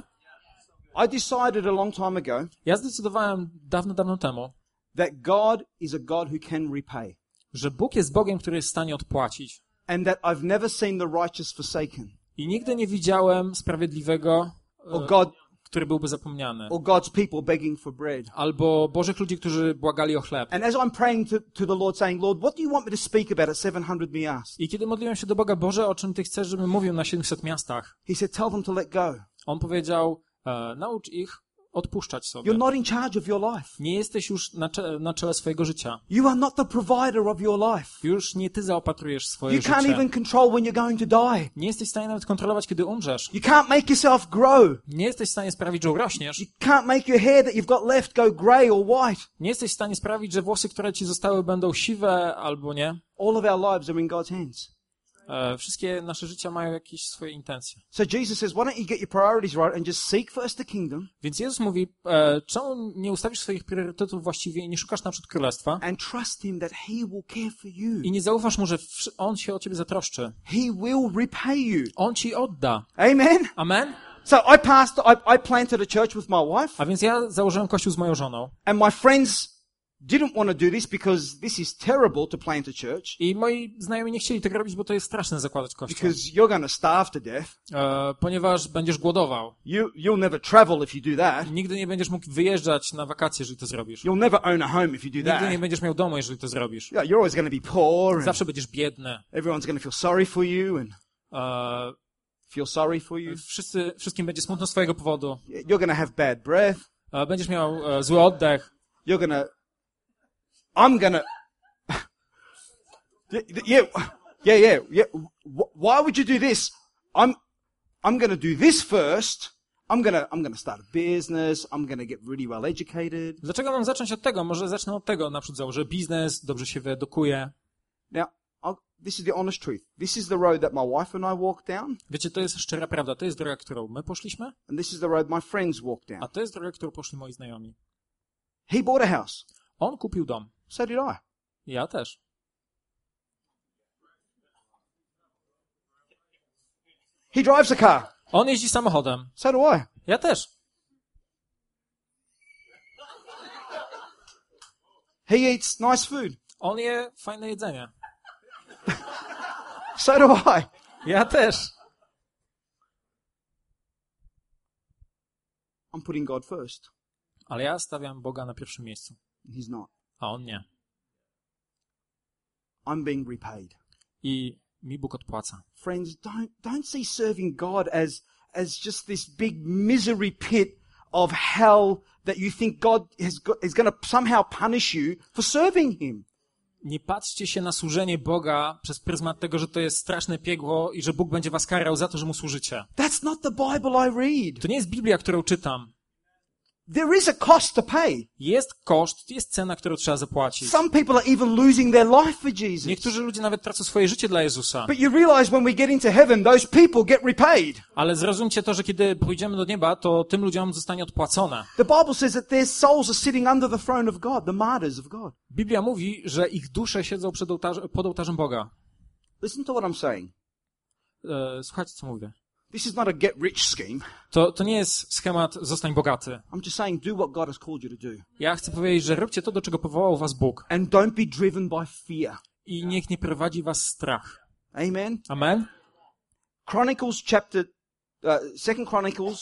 I decided a long time ago Ja zdecydowałem dawno, dawno temu, that God is a God who can repay, że Bóg jest Bogiem, który jest w stanie odpłacić. and that I've never seen the righteous forsaken, I nigdy nie widziałem sprawiedliwego, or e, God, który byłby zapomniany. or God's people begging for bread. Albo Bożych ludzi, którzy błagali o chleb. And as I'm praying to, to the Lord, saying, Lord, what do you want me to speak about at seven hundred mias? I kiedy modliłem się do Boga, Boże, o czym Ty chcesz, żebym mówił na siedemset miastach? He said, tell them to let go. On powiedział, e, naucz ich odpuszczać sobie. You're not in charge of your life. Nie jesteś już na, cze- na czele swojego życia. You are not the provider of your life. Już nie Ty zaopatrujesz swoje You can't życie. even control when you're going to die. Nie jesteś w stanie nawet kontrolować, kiedy umrzesz. You can't make yourself grow. Nie jesteś w stanie sprawić, że urośniesz. You can't make your hair that you've got left go grey or white. Nie jesteś w stanie sprawić, że włosy, które Ci zostały, będą siwe albo nie. All of our lives are in God's hands. E, wszystkie nasze życia mają jakieś swoje intencje. So Jesus says, why don't you get your priorities right and just seek first the kingdom Więc Jezus mówi, e, czemu nie ustawisz swoich priorytetów właściwie i nie szukasz na przykład królestwa and trust him that he will care for you. i nie zaufasz mu, że wsz- On się o Ciebie zatroszczy. He will repay you. On Ci odda. Amen? Amen? So I passed, I, I planted a church with my wife, A więc ja założyłem kościół z moją żoną and my friends didn't want to do this because this is terrible to plant a church, i moi znajomi nie chcieli tego robić, bo to jest straszne zakładać kościół, because you're going to starve to death. e, ponieważ będziesz głodował. You, you'll never travel if you do that. Nigdy nie będziesz mógł wyjeżdżać na wakacje, jeżeli to zrobisz. You'll never own a home if you do Nigdy nie that. będziesz miał domu, jeżeli to zrobisz. Yeah, you're always going to be poor, and Zawsze będziesz biedny. everyone's going to feel sorry for you and E, feel sorry for you. wszyscy, wszystkim będzie smutno z twojego powodu. You're going to have bad breath. E, będziesz miał e, zły oddech. You're going to, I'm going to, yeah, yeah, yeah, yeah. Wh- Why would you do this? I'm, I'm going to do this first. I'm going to, I'm going to start a business. I'm going to get really well educated. Dlaczego mam zacząć od tego? Może zacznę od tego. Naprzód założę biznes, dobrze się wyedukuję. Now, I'll, this is the honest truth. This is the road that my wife and I walked down, Wiecie, to jest szczera prawda. To jest droga, którą my poszliśmy, and this is the road my friends walked down. a to jest droga, którą poszli moi znajomi. He bought a house. On kupił dom. So did I. Ja też. He drives a car. On jeździ samochodem. So do I. Ja też. He eats nice food. On je fajne jedzenie. So do I. Ja też. I'm putting God first. Ale ja stawiam Boga na pierwszym miejscu, He's not. a On nie. I'm being repaid. I mi Bóg odpłaca. Friends, don't, don't see serving God as, as just this big misery pit of hell that you think God has got, is going to somehow punish you for serving Him. Nie patrzcie się na służenie Boga przez pryzmat tego, że to jest straszne piekło i że Bóg będzie was karał za to, że Mu służycie. That's not the Bible I read. To nie jest Biblia, którą czytam. There is a cost to pay. Jest koszt, jest cena, którą trzeba zapłacić. Some people are even losing their life for Jesus. Niektórzy ludzie nawet tracą swoje życie dla Jezusa. But you realize when we get into heaven, those people get repaid. Ale zrozumcie to, że kiedy pójdziemy do nieba, to tym ludziom zostanie odpłacone. The Bible says that their souls are sitting under the throne of God, the martyrs of God. Biblia mówi, że ich dusze siedzą przed ołtarz- pod ołtarzem Boga. Listen to what I'm saying. E, słuchajcie, co mówię. This is not a get rich scheme. To, to nie jest schemat zostań bogaty. I'm just saying do what God has called you to do. Ja chcę powiedzieć, że róbcie to, do czego powołał was Bóg. And don't be driven by fear. I niech nie prowadzi was strach. Amen. Amen? Chronicles chapter, uh, Second Chronicles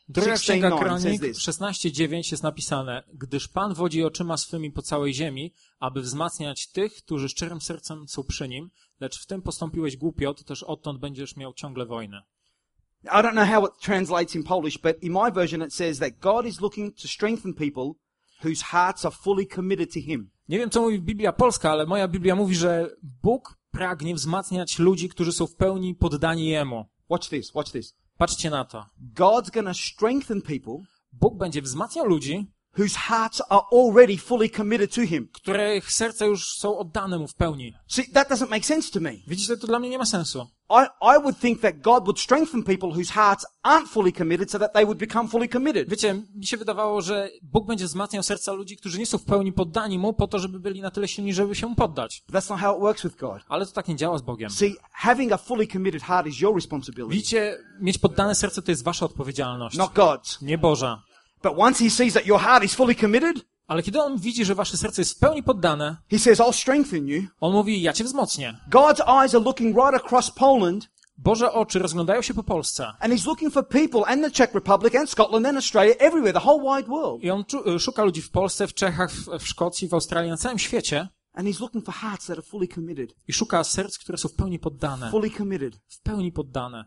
Druga Księga sixteen nine says Kronik this. szesnaście dziewięć jest napisane: Gdyż Pan wodzi oczyma swymi po całej ziemi, aby wzmacniać tych, którzy szczerym sercem są przy Nim, lecz w tym postąpiłeś głupio, to też odtąd będziesz miał ciągle wojnę. I don't know how it translates in Polish, but in my version it says that God is looking to strengthen people whose hearts are fully committed to Him. Nie wiem, co mówi Biblia polska, ale moja Biblia mówi, że Bóg pragnie wzmacniać ludzi, którzy są w pełni poddani Jemu. Watch this, watch this. Patrzcie na to. God's going to strengthen people Bóg będzie wzmacniał ludzi, whose hearts are already fully committed to Him. których serca już są oddane Mu w pełni. See, that doesn't make sense to me. Widzicie, to dla mnie nie ma sensu. I, I would think that God would strengthen people whose hearts aren't fully committed so that they would become fully committed. Wiecie, mi się wydawało, że Bóg będzie wzmacniał serca ludzi, którzy nie są w pełni poddani Mu, po to, żeby byli na tyle silni, żeby się Mu poddać. But that's not how it works with God. Ale to tak nie działa z Bogiem. See, having a fully committed heart is your responsibility, Widzicie, mieć poddane serce to jest wasza odpowiedzialność, not God's. nie Boża. But once He sees that your heart is fully committed, Ale kiedy On widzi, że wasze serce jest w pełni poddane, He says, I'll strengthen you. On mówi, ja cię wzmocnię. God's eyes are looking right across Poland, Boże oczy rozglądają się po Polsce. and He's looking for people and the Czech Republic and Scotland and Australia, everywhere, the whole wide world. I On czu- szuka ludzi w Polsce, w Czechach, w, w Szkocji, w Australii, na całym świecie And He's looking for hearts that are fully committed. i szuka serc, które są w pełni poddane. Fully committed. W pełni poddane.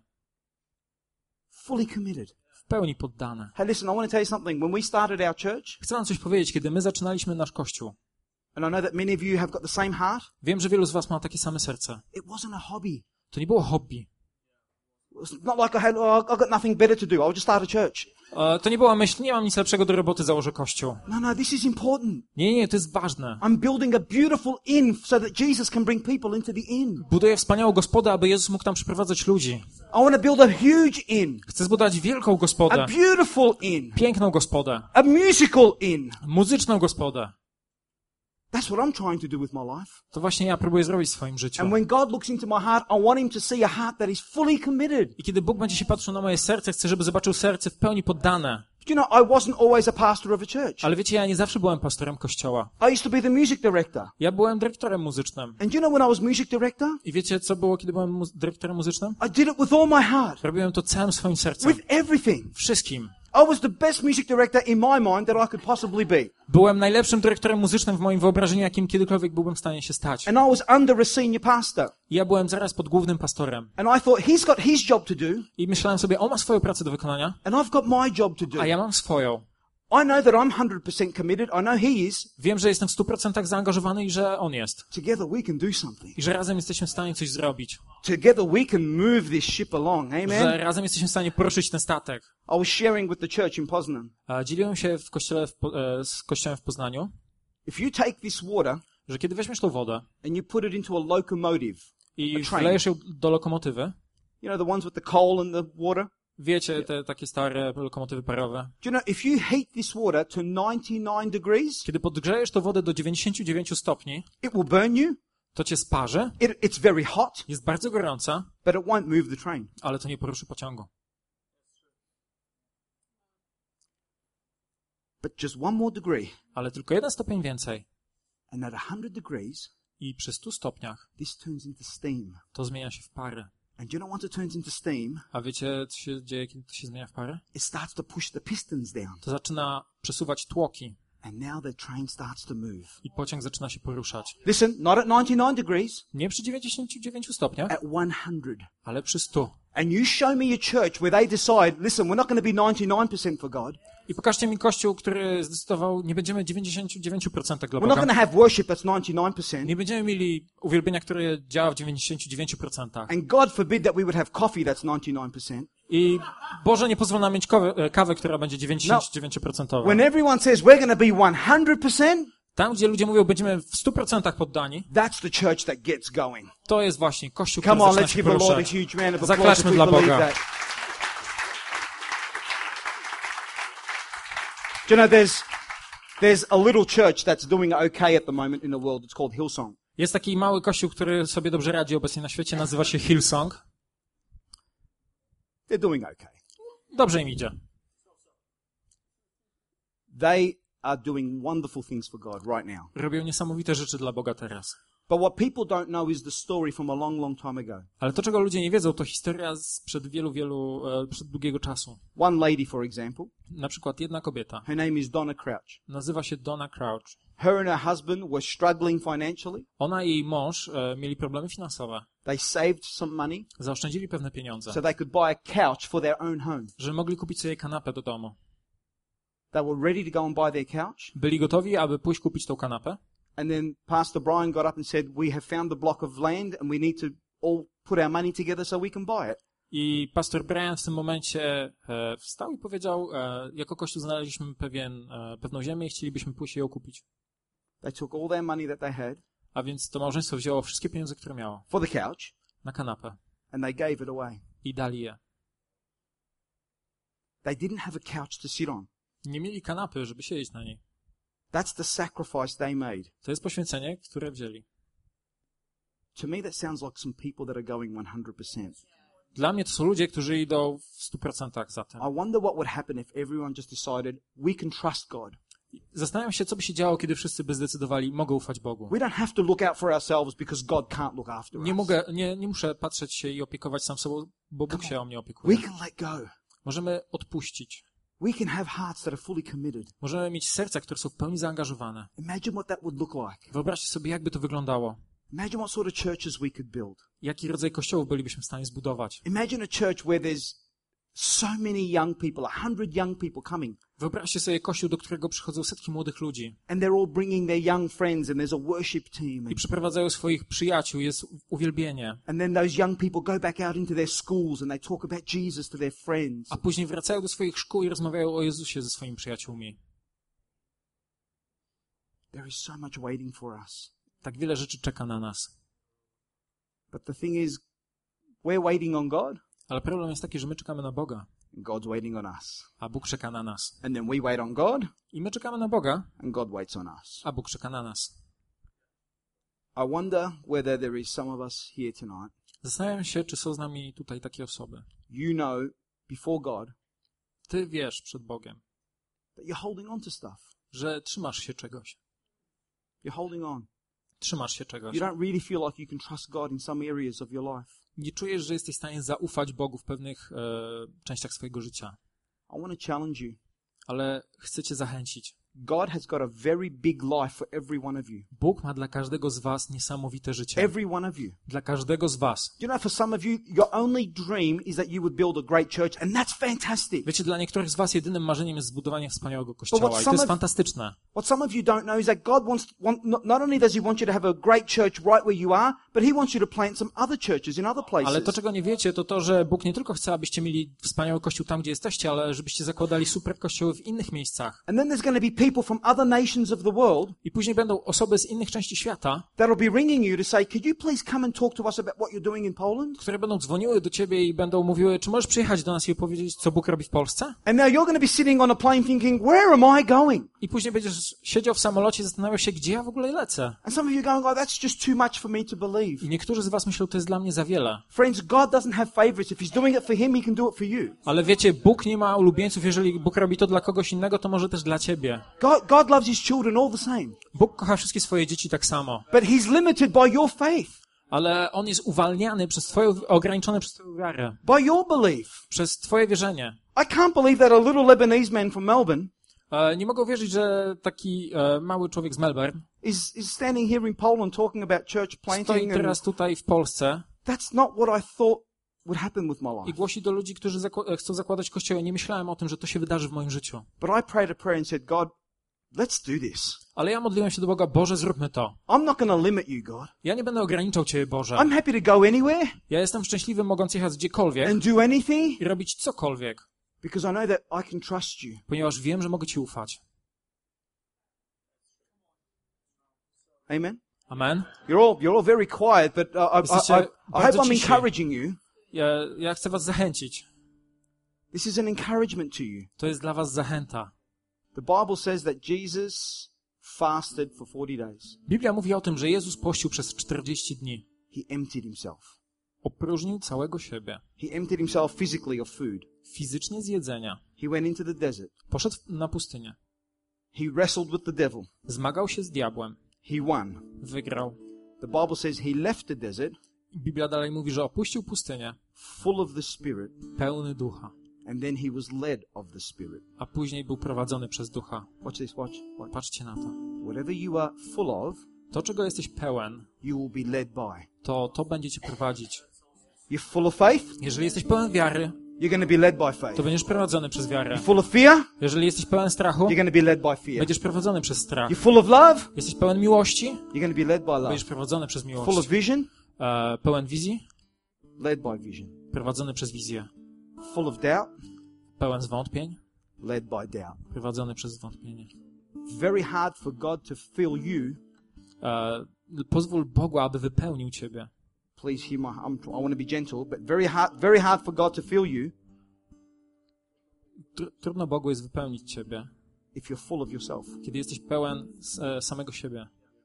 Fully committed. W pełni poddane. Hey, listen, I want to tell you something. When we started our church, Chcę wam coś powiedzieć, kiedy my zaczynaliśmy nasz kościół. and I know that many of you have got the same heart, Wiem, że wielu z was ma takie same serce. it wasn't a hobby. To nie było hobby. It's not like I had, oh, I've got nothing better to do. I'll just start a church. E, To nie była myśl, nie mam nic lepszego do roboty, założę kościół. No, no, this is important. Nie, nie, to jest ważne. I'm building a beautiful inn so that Jesus can bring people into the inn. Buduję wspaniałą gospodę, aby Jezus mógł tam przyprowadzać ludzi. I want to build a huge inn. Chcę zbudować wielką A gospodę, beautiful inn. piękną gospodę, A musical inn. muzyczną gospodę. That's what I'm trying to do with my life. To właśnie ja próbuję zrobić w swoim życiu. And when God looks into my heart, I want Him to see a heart that is fully committed. I kiedy Bóg będzie się patrzył na moje serce, chcę, żeby zobaczył serce w pełni poddane. But you know, I wasn't always a pastor of a church. Ale wiecie, ja nie zawsze byłem pastorem kościoła. I used to be the music director. Ja byłem dyrektorem muzycznym. And you know when I was music director? I wiecie, co było, kiedy byłem mu- dyrektorem muzycznym? I did it with all my heart. Robiłem to całym swoim sercem. With everything. Wszystkim. I was the best music director in my mind that I could possibly be. Byłem najlepszym dyrektorem muzycznym w moim wyobrażeniu, jakim kiedykolwiek byłbym w stanie się stać. And I was under a senior pastor. I ja byłem zaraz pod głównym pastorem. And I thought, he's got his job to do, I myślałem sobie, on ma swoją pracę do wykonania, and I've got my job to do. a ja mam swoją. I know that I'm one hundred percent committed. I know he is. Wiem, że jestem w stu procentach zaangażowany i że on jest. Together we can do something. I że razem jesteśmy w stanie coś zrobić. Together we can move this ship along. Że Amen. razem jesteśmy w stanie poruszyć ten statek. I was sharing with the church in Poznan. A dzieliłem się w kościele w, Po- e, z kościołem w Poznaniu, If you take this water że kiedy weźmiesz tą wodę and you put it into a locomotive, i A train. wlejesz ją do lokomotywy, you know, the ones with the coal and the water, wiecie, te takie stare lokomotywy parowe, do you know, if you heat this water to ninety-nine degrees, kiedy podgrzejesz tą wodę do dziewięćdziesięciu dziewięciu stopni, it will burn you. to cię sparzy, It, it's very hot, jest bardzo gorąca, but it won't move the train. ale to nie poruszy pociągu. But just one more degree, Ale tylko jeden stopień więcej and at one hundred degrees, i przy stu stopniach this turns into steam. to zmienia się w parę. And you know, once it turns into steam, A wiecie, co się dzieje, kiedy to się zmienia w parę? it starts to push the pistons down. To zaczyna przesuwać tłoki And now the train starts to move. i pociąg zaczyna się poruszać. Listen, not at ninety-nine degrees, Nie przy dziewięćdziesięciu dziewięciu stopniach, at one hundred. ale przy stu. And you show me a church where they decide, listen, we're not going to be ninety-nine percent for God. I pokażcie mi kościół, który zdecydował, nie będziemy dziewięćdziesiąt dziewięć procent dla We're not going Boga. to have worship that's ninety-nine percent. Nie będziemy mieli uwielbienia, które działa w dziewięćdziesięciu dziewięciu procentach. And God forbid that we would have coffee that's ninety-nine percent. I Boże nie pozwól nam mieć kawę, kawę która będzie dziewięćdziesiąt dziewięć procent. When everyone says we're going to be one hundred percent, Tam, gdzie ludzie mówią, będziemy w stu procentach poddani, that's the church that gets going. to jest właśnie Kościół, Come który on, zaczyna let's się give the Lord a poruszać. huge round of applause Zaklaczmy if we dla believe Boga. that. Do you know, there's, there's a little church that's doing okay at the moment in the world. It's called Hillsong. Jest taki mały kościół, który sobie dobrze radzi obecnie na świecie, nazywa się Hillsong. They're doing okay. Dobrze im idzie. They are doing wonderful things for God right now. Robią niesamowite rzeczy dla Boga teraz. But what people don't know is the story from a long, long time ago. Ale to, czego ludzie nie wiedzą, to historia sprzed wielu, wielu, e, przed długiego czasu. One lady, for example, Na przykład jedna kobieta, her name is Donna Crouch. nazywa się Donna Crouch. Her and her husband were struggling financially. Ona i jej mąż e, mieli problemy finansowe. They saved some money Zaoszczędzili pewne pieniądze, so they could buy a couch for their own home. że mogli kupić sobie kanapę do domu. They were ready to go and buy their couch. Byli gotowi, aby pójść kupić tą kanapę. And then Pastor Brian got up and said, we have found the block of land and we need to all put our money together so we can buy it. I pastor Brian w tym momencie e, wstał i powiedział, e, jako Kościół znaleźliśmy pewien, e, pewną ziemię i chcielibyśmy pójść ją kupić. They took all their money that they had A więc to małżeństwo wzięło wszystkie pieniądze, które miało, for the couch na kanapę and they gave it away. i dali je. They didn't have a couch to sit on. Nie mieli kanapy, żeby siedzieć na niej. That's the sacrifice they made. To jest poświęcenie, które wzięli. To me, that sounds like some people that are going one hundred percent. Dla mnie to są ludzie, którzy idą w stu procentach za tym. I wonder what would happen if everyone just decided we can trust God. Zastanawiam się, co by się działo, kiedy wszyscy by zdecydowali, mogę ufać Bogu. We don't have to look out for ourselves because God can't look after Nie us. mogę, nie, nie muszę patrzeć się i opiekować sam sobą, bo Bóg się o mnie opiekuje. We can let go. Możemy odpuścić. We can have hearts that are fully committed. Możemy mieć serca, które są w pełni zaangażowane. Imagine what that would look like. Wyobraźcie sobie, jakby to wyglądało. Imagine what sort of churches we could build. Jaki rodzaj kościołów bylibyśmy w stanie zbudować. Imagine a church where there's so many young people, a hundred young people coming. Wyobraźcie sobie kościół, do którego przychodzą setki młodych ludzi And they're all bringing their young friends and there's a worship team. i przyprowadzają swoich przyjaciół, jest uwielbienie. And then those young people go back out into their schools and they talk about Jesus to their friends. A później wracają do swoich szkół i rozmawiają o Jezusie ze swoimi przyjaciółmi. There is so much waiting for us. Tak wiele rzeczy czeka na nas. But the thing is, we're waiting on God Ale problem jest taki, że my czekamy na Boga, and God's waiting on us. a Bóg czeka na nas. And then we wait on God I my czekamy na Boga, and God waits on us. a Bóg czeka na nas. I wonder whether there is some of us here tonight. Zastanawiam się, czy są z nami tutaj takie osoby. You know before God Ty wiesz przed Bogiem, that you're holding on to stuff. że trzymasz się czegoś. You're holding on. Trzymasz się czegoś. You don't really feel like you can trust God in some areas of your life. Nie czujesz, że jesteś w stanie zaufać Bogu w pewnych e, częściach swojego życia. I want to challenge you. Ale chcę cię zachęcić. God has got a very big life for every one of you. Bóg ma dla każdego z was niesamowite życie. Every one of you. Dla każdego z was. You know, for some of you, your only dream is that you would build a great church, and that's fantastic. Wiecie, dla niektórych z was jedynym marzeniem jest zbudowanie wspaniałego kościoła i to jest fantastyczne. What some of you don't know is that God wants, want, not, not only does He want you to have a great church right where you are, but He wants you to plant some other churches in other places. Ale to, czego nie wiecie, to to, że Bóg nie tylko chce, abyście mieli wspaniały kościół tam, gdzie jesteście, ale żebyście zakładali super kościoły w innych miejscach. And then there's going to be people from other nations of the world I później będą osoby z innych części świata, that'll be ringing you to say, could you please come and talk to us about what you're doing in Poland? które będą dzwoniły do ciebie i będą mówiły, czy możesz przyjechać do nas i opowiedzieć, co Bóg robi w Polsce? And now you're going to be sitting on a plane thinking, where am I going? I później będziesz siedział w samolocie i zastanawiał się, gdzie ja w ogóle lecę. And some of you are going, oh, that's just too much for me to believe. I niektórzy z was myślą, to jest dla mnie za wiele. Friends, God doesn't have favorites. If He's doing it for Him, He can do it for you. Ale wiecie, Bóg nie ma ulubieńców. Jeżeli Bóg robi to dla kogoś innego, to może też dla ciebie. God, God loves His children all the same. Bóg kocha wszystkie swoje dzieci tak samo. But He's limited by your faith, Ale On jest uwalniany przez twoją, ograniczony przez twoją wiarę. by your belief. Przez twoje wierzenie. I can't believe that a little Lebanese man from Melbourne E, nie mogę uwierzyć, że taki e, mały człowiek z Melbourne is, is standing here in Poland talking about church stoi planting. And teraz tutaj w Polsce that's not what I thought would happen with my i life. głosi do ludzi, którzy zakła- chcą zakładać kościoły. Nie myślałem o tym, że to się wydarzy w moim życiu. But I prayed a prayer and said, God, let's do this. Ale ja modliłem się do Boga, Boże, zróbmy to. I'm not going to limit you, God. Ja nie będę ograniczał Ciebie, Boże. I'm happy to go anywhere Ja jestem szczęśliwy, mogąc jechać gdziekolwiek and do anything i robić cokolwiek, because I know that I can trust you. ponieważ wiem, że mogę Ci ufać. Amen. Amen. You're all you're all very quiet, but uh, I, I, Jesteście I, I hope bardzo I'm ciszy. encouraging you. Ja, ja chcę Was zachęcić. This is an encouragement to you. To jest dla Was zachęta. The Bible says that Jesus fasted for forty days. Biblia mówi o tym, że Jezus pościł przez czterdzieści dni. He emptied himself. Opróżnił całego siebie. He emptied himself physically of food. Fizycznie z jedzenia. He went into the desert. Poszedł na pustynię. He wrestled with the devil. Zmagał się z diabłem. He won. Wygrał. the Bible says he left the desert Biblia dalej mówi, że opuścił pustynię, full of the Spirit, pełny ducha, and then he was led of the Spirit. a później był prowadzony przez ducha. Watch this, watch. watch. Patrzcie na to. Whatever you are full of, To, czego jesteś pełen, you will be led by. to to będzie cię prowadzić. You're full of faith, Jeżeli jesteś pełen wiary, you're going to be led by faith. to będziesz prowadzony przez wiarę. You're full of fear, Jeżeli jesteś pełen strachu, you're going to be led by fear. będziesz prowadzony przez strach. You're full of love, Jesteś pełen miłości, you're going to be led by love. będziesz prowadzony przez Full of miłość. vision, E, pełen wizji, led by vision. prowadzony przez wizję. Full of doubt, Pełen zwątpień, led by doubt. prowadzony przez zwątpienie. Very hard for God to fill you. E, pozwól Bogu, aby wypełnił ciebie. Please hear my, I'm, I want to be gentle, but very hard, very hard for God to fill you Tr- Trudno Bogu jest wypełnić ciebie, if you're full of yourself. kiedy jesteś pełen s- e, samego siebie.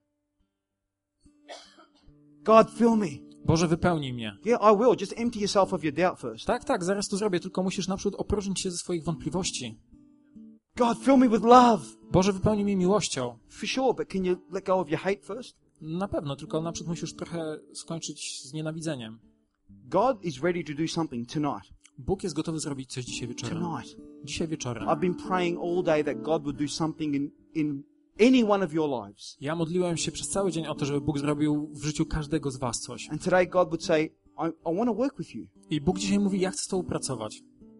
God, fill me. Boże, wypełnij mnie. Yeah, I will. Just empty yourself of your doubt first. Tak, tak, zaraz to zrobię, tylko musisz naprzód opróżnić się ze swoich wątpliwości. God, fill me with love. Boże, wypełnij mnie miłością. For sure, but can you let go of your hate first? Na pewno, tylko naprzód musisz trochę skończyć z nienawidzeniem. God is ready to do something tonight. Bóg jest gotowy zrobić coś dzisiaj wieczorem. Tonight. Dzisiaj wieczorem. I've been praying all day that God would do something in, in any one of your lives. Ja modliłem się przez cały dzień o to, żeby Bóg zrobił w życiu każdego z was coś. And today God would say, I, I want to work with you. I Bóg dzisiaj mówi, ja chcę z tobą pracować.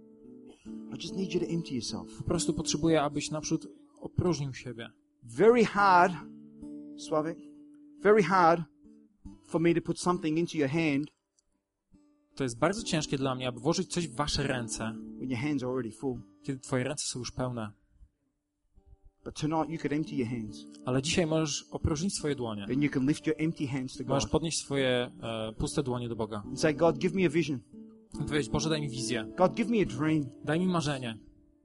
I just need you to empty yourself. Po prostu potrzebuję, abyś naprzód opróżnił siebie. Very hard, Sławek, very hard for me to put something into your hand To jest bardzo ciężkie dla mnie, aby włożyć coś w wasze ręce, when your hands are already full. kiedy twoje ręce są już pełne. But tonight you could empty your hands. Ale dzisiaj możesz opróżnić swoje dłonie. Then you can lift your empty hands to Możesz God podnieść swoje e, puste dłonie do Boga. and say, God, give me a vision. I powiedzieć, Boże, daj mi wizję. God, give me a dream. Daj mi marzenie.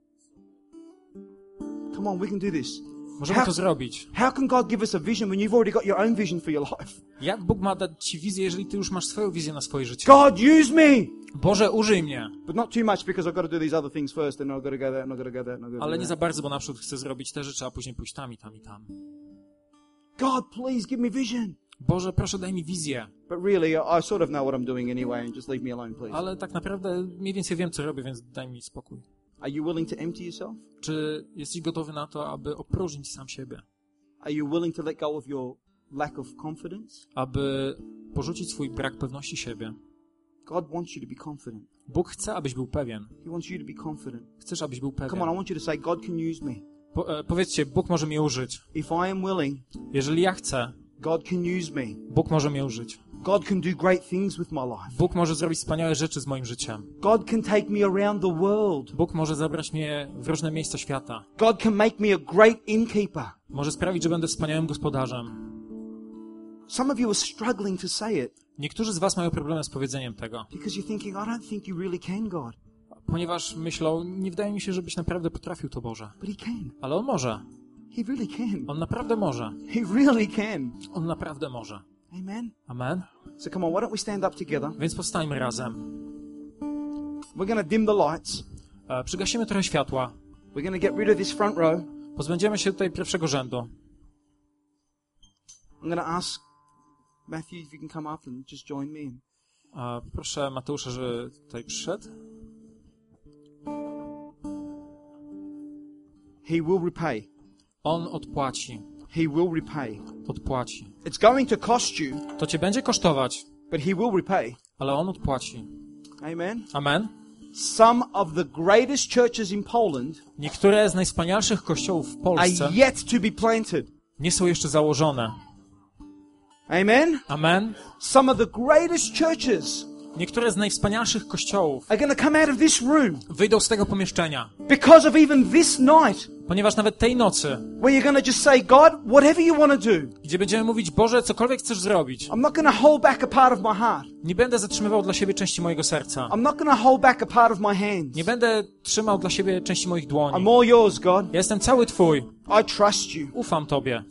Come on, we can do this. Możemy How, to zrobić. how can God give us a vision when you've already got your own vision for your life? Jak Bóg ma dać ci wizję, jeżeli ty już masz swoją wizję na swoje życie? God, use me! Boże, użyj mnie. But not too much because I've got to do these other things first and I've got to go there and I've got to go there and I've got to Ale do nie that. za bardzo, bo naprzód chcę zrobić te rzeczy, a później pójść tam i tam i tam. God, please give me vision. Boże, proszę, daj mi wizję. But really, I, I sort of know what I'm doing anyway and just leave me alone, please. Ale tak naprawdę mniej więcej wiem, co robię, więc daj mi spokój. Are you willing to empty yourself? Czy jesteś gotowy na to, aby opróżnić sam siebie? Are you willing to let go of your lack of confidence? Aby porzucić swój brak pewności siebie? God wants you to be confident. Bóg chce, abyś był pewien. He wants you to be confident. Chcesz, abyś był Come on, I pewien. want you to say, God can use me. Po, e, powiedzcie, Bóg może mnie użyć. If I am willing, Jeżeli ja chcę, God can use me. Bóg może mnie użyć. God can do great things with my life. Bóg może zrobić wspaniałe rzeczy z moim życiem. God can take me around the world. Bóg może zabrać mnie w różne miejsca świata. God can make me a great innkeeper. Może sprawić, że będę wspaniałym gospodarzem. Some of you are struggling to say it Niektórzy z was mają problemy z powiedzeniem tego, because you're thinking, I don't think you really can, God. ponieważ myślą, nie wydaje mi się, żebyś naprawdę potrafił to, Boże. But He can. Ale On może. He really can. On naprawdę może. He really can. On naprawdę może. Amen. Amen? So come on, why don't we stand up together? Więc powstańmy razem. We're going to dim the lights. E, przygasimy trochę światła. We're going to get rid of this front row. Pozbędziemy się tutaj pierwszego rzędu. I'm going to ask Matthew if you can come up and just join me. E, proszę Mateusza, żeby tutaj przyszedł. He will repay. On odpłaci. He will repay. Odpłaci. It's going to cost you, To cię będzie kosztować, but He will repay. ale On odpłaci. Amen. Amen? Some of the greatest churches in Poland Niektóre z najwspanialszych kościołów w are Polsce yet to be planted. nie są jeszcze założone. Amen. Amen? Some of the greatest churches Niektóre z najwspanialszych kościołów are going to come out of this room wyjdą z tego pomieszczenia, because of even this night, ponieważ nawet tej nocy, where you're going to just say, God, whatever you want to do, gdzie będziemy mówić, Boże, cokolwiek chcesz zrobić, I'm not going to hold back a part of my heart. nie będę zatrzymywał dla siebie części mojego serca. I'm not going to hold back a part of my hands. Nie będę trzymał dla siebie części moich I'm dłoni. all yours, God. Ja jestem cały Twój. I trust you. Ufam Tobie.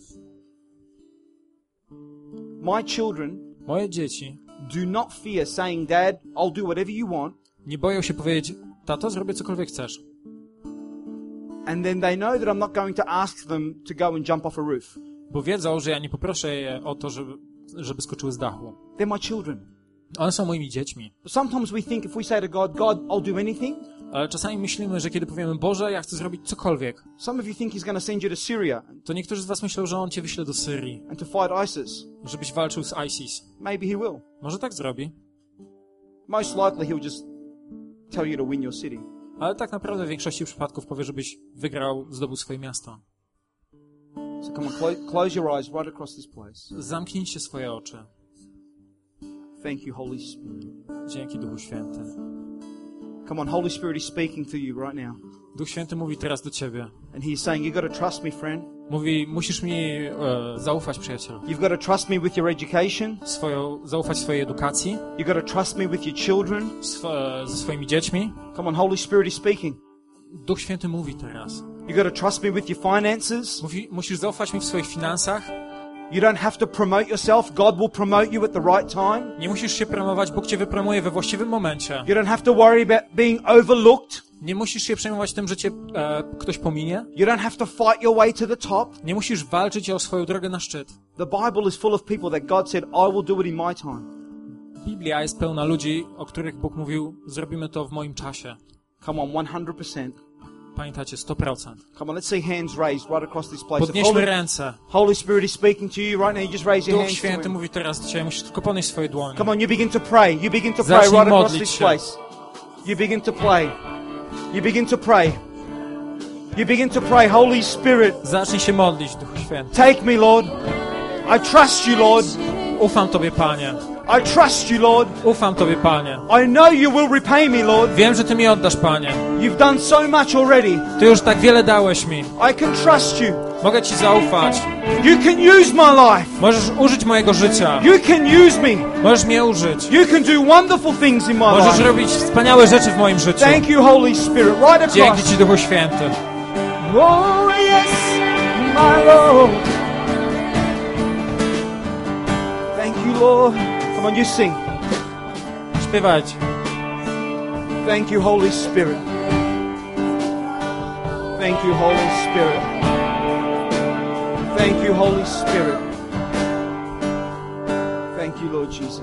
My children Moje dzieci do not fear saying, Dad, I'll do whatever you want. nie boją się powiedzieć, tato, zrobię cokolwiek chcesz. And then they know that I'm not going to ask them to go and jump off a roof. Bo wiedzą, że ja nie poproszę je o to, żeby żeby skoczyły z dachu. They're my children. One są moimi dziećmi. Sometimes we think if we say to God, God, I'll do anything. Ale czasami myślimy, że kiedy powiemy, Boże, ja chcę zrobić cokolwiek, Some of you think he's going to send you to Syria to niektórzy z was myślą, że On cię wyśle do Syrii, and to fight ISIS. żebyś walczył z ISIS. Maybe he will. Może tak zrobi, Most likely he'll just tell you to win your city. ale tak naprawdę w większości przypadków powie, żebyś wygrał, zdobył swoje miasto. So come on, clo- close your eyes right across this place. Zamknijcie swoje oczy. Thank you, Holy Spirit. Dzięki Duchu Święty. Come on, Holy Spirit is speaking to you right now. Duch Święty mówi teraz do ciebie. And he's saying, you've got to trust me, friend. Mówi, musisz mi e, zaufać, przyjacielu. You've got to trust me with your education. Swoją, zaufać swojej edukacji, You've got to trust me with your children. swo, ze swoimi dziećmi. Come on, Holy Spirit is speaking. Duch Święty mówi teraz. You've got to trust me with your finances. Mówi, musisz zaufać mi w swoich finansach. You don't have to promote yourself. God will promote you at the right time. Nie musisz się promować, Bóg cię wypromuje we właściwym momencie. You don't have to worry about being overlooked. Nie musisz się przejmować tym, że cię e, ktoś pominie. You don't have to fight your way to the top. Nie musisz walczyć o swoją drogę na szczyt. The Bible is full of people that God said, I will do it in my time. Biblia jest pełna ludzi, o których Bóg mówił, zrobimy to w moim czasie. Come on, one hundred percent. Pamiętacie, sto procent. Come on, let's see hands raised right across this place. If Podnieśmy Holy, ręce. Holy Spirit is speaking to you right now. You just raise your Duch hands to Święty Him. mówi teraz do ciebie, musisz tylko podnieść swoje dłonie. Come on, you begin to pray. You begin to pray Zacznij right across modlić this się. place. You begin to pray. You begin to pray. You begin to pray. Holy Spirit, Zacznij się modlić, Duchu Święty. take me, Lord. I trust you, Lord. Ufam Tobie, Panie. I trust you, Lord. Ufam Tobie, Panie. I know you will repay me, Lord. Wiem, że Ty mi oddasz, Panie. You've done so much already. Ty już tak wiele dałeś mi. I can trust you. Mogę Ci zaufać. You can use my life. Możesz użyć mojego życia. You can use me. Możesz mnie użyć. You can do wonderful things in my Możesz life. robić wspaniałe rzeczy w moim życiu. Thank you, Holy Spirit. Right across. Dzięki Ci, Duchu Święty. Oh, yes, my Lord. Thank you, Lord. Come on, you sing. Śpiewać. Thank you, Holy Spirit. Thank you, Holy Spirit. Thank you, Holy Spirit. Thank you, Lord Jesus.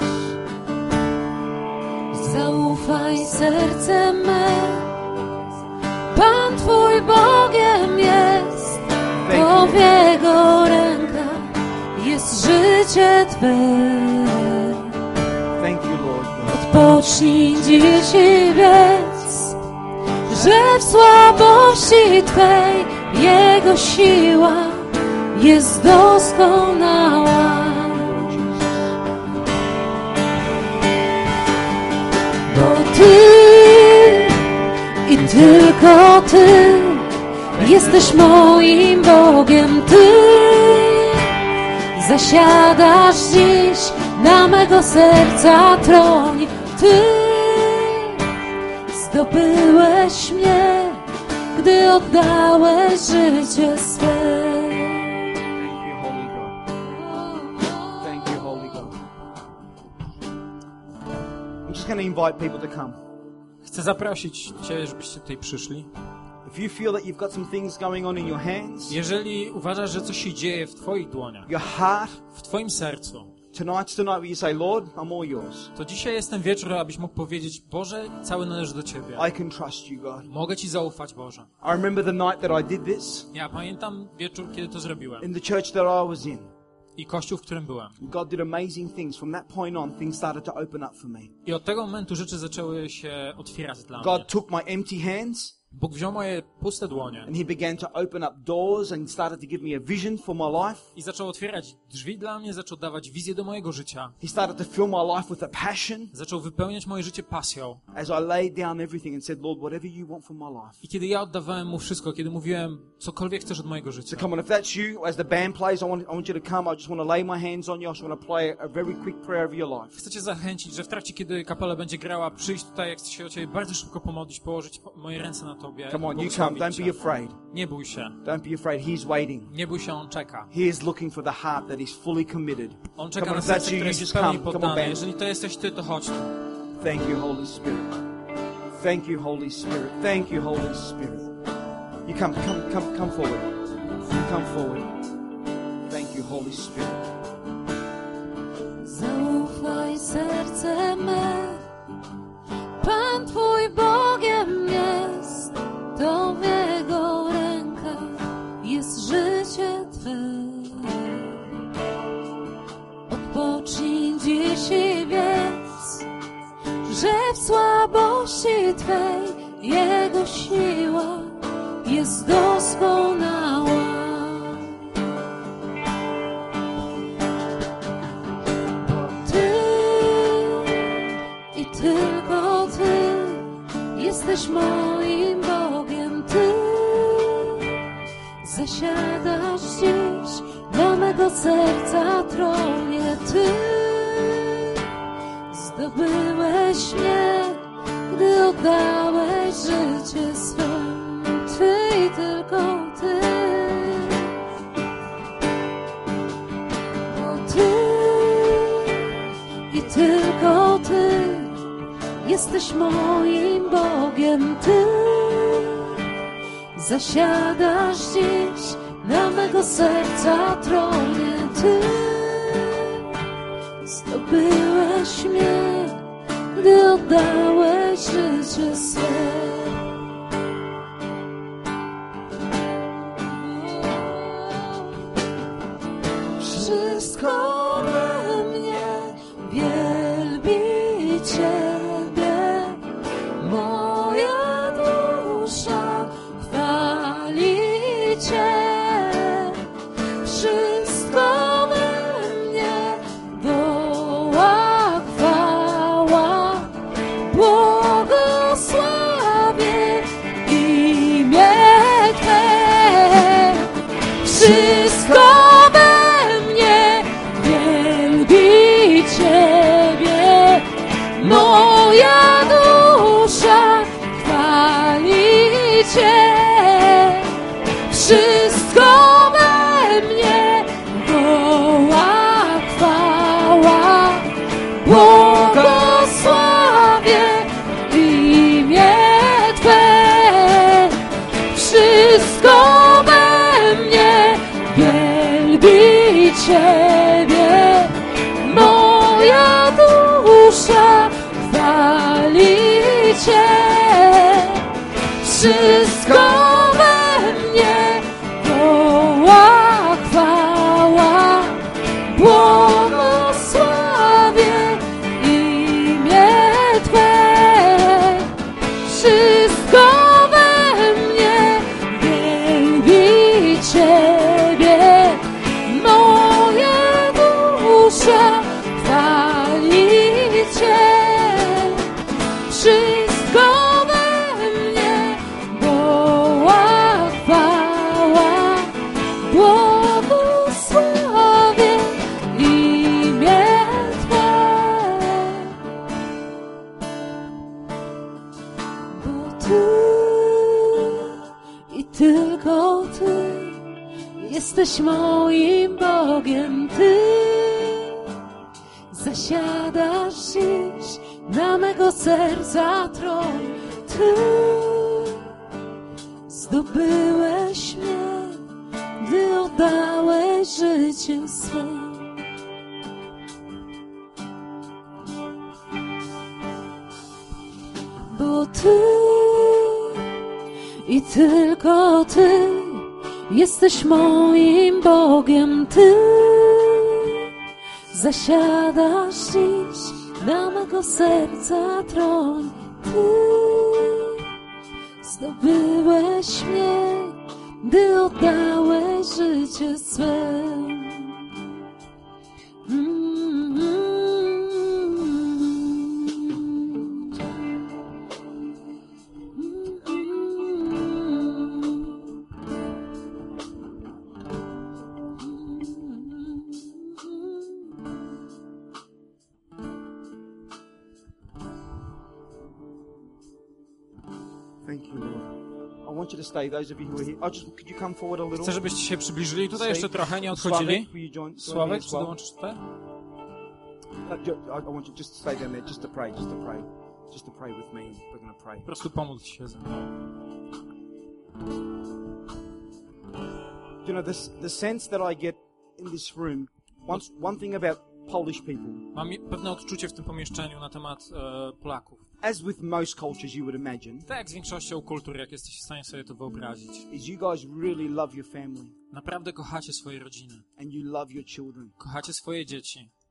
Zaufaj serce me, Pan Twój Bogiem jest, to w Jego rękach jest życie Twe. Thank you, Lord. Odpocznij dziś i wiedz, że w słabości Twej Jego siła jest doskonała. Bo Ty i tylko Ty jesteś moim Bogiem. Ty zasiadasz dziś na mego serca tronie. Ty zdobyłeś mnie, gdy oddałeś życie swe. Thank you, Holy God. Thank you, Holy God. I'm just going to invite people to come. Chcę zaprosić Cię, żebyście tutaj przyszli. If you feel that you've got some things going on in your hands, Jeżeli uważasz, że coś się dzieje w Twoich dłoniach, your heart, w Twoim sercu, tonight's tonight where you say, Lord, I'm all yours. to dzisiaj jest ten wieczór, abyś mógł powiedzieć, Boże, cały należy do Ciebie. I can trust you, God. Mogę Ci zaufać, Boże. I remember the night that I did this Ja pamiętam wieczór, kiedy to zrobiłem in the church that I was in. i kościół, w którym byłem. God did amazing things. From that point on, things started to open up for me. I od tego momentu rzeczy zaczęły się otwierać dla mnie. God took my empty hands Bóg wziął moje puste dłonie and He began to open up doors and started to give me a vision for my life. i zaczął otwierać drzwi dla mnie, zaczął dawać wizję do mojego życia. He started to fill my life with a passion Zaczął wypełniać moje życie pasją. as I laid down everything and said, Lord, whatever you want for my life. I kiedy ja oddawałem Mu wszystko, kiedy mówiłem, cokolwiek chcesz od mojego So życia. come on, if that's you, as the band plays, I want, I want you to come. I just want to lay my hands on you. I just want to play a very quick prayer over your life. Chcę Cię zachęcić, że w trakcie, kiedy kapela będzie grała, przyjść tutaj, jak chcę się o Ciebie bardzo szybko pomodlić, położyć po- moje ręce na Tobie. Come on, you błogosławić come. Don't Cię. be afraid. Nie bój się. Don't be afraid. He's waiting. Nie bój się, On czeka. He is looking for the heart that is fully committed. On czeka Come on, na if that's serce, you, które you jest just w pełni come. Come on, poddane. band. Jeżeli to jesteś Ty, to chodź tu. Thank you, Holy Spirit. Thank you, Holy Spirit. Thank you, Holy Spirit. You come, come, come, come forward. Come forward. Thank you, Holy Spirit. dziś i wiedz, że w słabości Twej Jego siła jest doskonała. Bo Ty i tylko Ty jesteś moim Bogiem. Ty zasiadasz dziś na mego serca tronie. Ty zdobyłeś mnie, gdy oddałeś życie swe. Ty i tylko Ty, bo Ty i tylko Ty jesteś moim Bogiem. Ty zasiadasz dziś na mego serca tronie. Ty zdobyłeś mnie, gdy oddałeś życie swe. Wszystko we mnie wielbi Ciebie, moja dusza chwali Cię. Wszystko we mnie woła chwała, błogosławię imię Twe. Wszystko we mnie wielbi Ciebie, moja dusza chwali Cię. Wszystko we mnie woła chwała, błogosławię imię Twe. Wszystko we mnie wielbi Ciebie, moja dusza chwali Cię. Wszystko we mnie woła chwała, błogosławię imię Twe. Wszystko we mnie wielbi Ciebie, moja dusza chwali Cię. Wszystko we mnie woła chwała, błogosławię imię Twe. Bo Ty i tylko Ty jesteś moim Bogiem. Ty zasiadasz dziś na mego serca tron. Ty zdobyłeś mnie, gdy oddałeś życie swe. Bo Ty i tylko Ty jesteś moim Bogiem. Ty zasiadasz dziś na mego serca tron. Ty zdobyłeś mnie, gdy oddałeś życie swe. Mm-hmm. Thank you, Lord. I want you to stay, those of you who are here. I just, could you come forward a little? Chcę, żebyście się przybliżyli tutaj jeszcze trochę, nie odchodzili. Sławek, will you join, join Sławek, me as czy well? dołączysz tutaj? Uh, jo- I I want you just to stay down there, just to pray, just to pray. Just to pray with me. We're going to pray. Po prostu pomódl się ze mną. You know, this, the sense that I get in this room, one, one thing about Polish people, Mam pewne odczucie w tym pomieszczeniu na temat e, Polaków. as with most cultures you would imagine, Tak jak z większością kultur, jak jesteście w stanie sobie to wyobrazić. is you guys really love your family Naprawdę kochacie swoje rodziny. and you love your children. Kochacie swoje dzieci.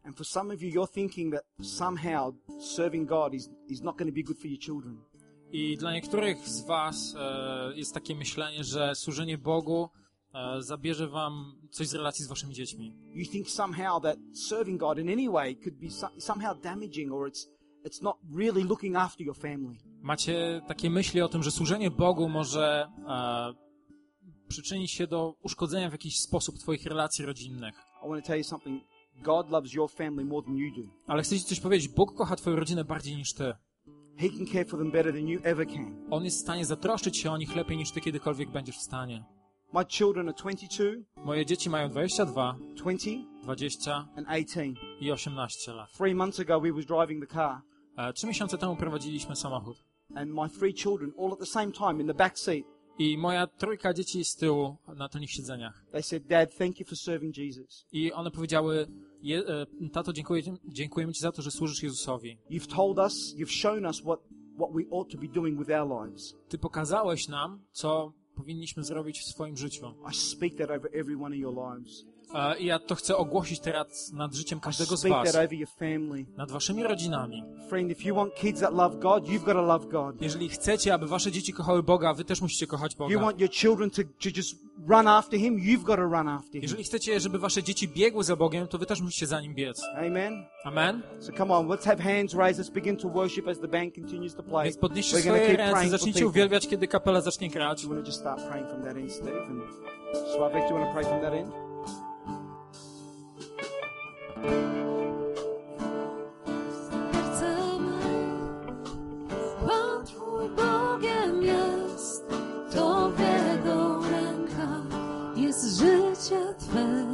And for some of you, you're thinking that somehow serving God is, is not going to be good for your children. I dla niektórych z was e, jest takie myślenie, że służenie Bogu e, zabierze wam coś z relacji z waszymi dziećmi. You think somehow that serving God in any way could be so, somehow damaging, or it's it's not really looking after your family. Macie takie myśli o tym, że służenie Bogu może e, przyczynić się do uszkodzenia w jakiś sposób twoich relacji rodzinnych. I want to tell you something. God loves your family more than you do. Ale chcę ci coś powiedzieć. Bóg kocha twoją rodzinę bardziej niż ty. He can care for them better than you ever can. On jest w stanie zatroszczyć się o nich lepiej niż ty kiedykolwiek będziesz w stanie. My children are twenty-two, Moje dzieci mają dwadzieścia dwa, twenty, dwadzieścia and eighteen. i osiemnaście lat. Three months ago, we was driving the car, E, Trzy miesiące temu prowadziliśmy samochód. and my three children, all at the same time in the back seat, I moja trójka dzieci z tyłu na tylnych siedzeniach. they said, "Dad, thank you for serving Jesus. I one powiedziały, je, e, tato, dziękuję, dziękujemy ci za to, że służysz Jezusowi. You've told us, you've shown us what, what we ought to be doing with our lives." Ty pokazałeś nam, co powinniśmy zrobić w swoim życiu. I speak that over every one of your lives. E, I ja to chcę ogłosić teraz nad życiem I każdego z speak was, that over your family. nad waszymi rodzinami. Friend, if you want kids that love God, you've got to love God. Jeżeli chcecie, aby wasze dzieci kochały Boga, wy też musicie kochać You Boga. want your children to, to just run after Him, you've got to run after Him. Jeżeli chcecie, żeby wasze dzieci biegły za Bogiem, to wy też musicie za Nim biec. Amen? Amen? So come on, let's have hands raised. Let's begin to worship as the band continues to play. Więc podnieście We're gonna swoje keep ręce, praying for zacznijcie people. uwielbiać, kiedy kapela zacznie grać. Do you want to just start praying from that end, Steve? And Sławek, do you want to pray from that end? Serce me, Pan Twój Bogiem jest, to w Jego rękach jest życie Twe.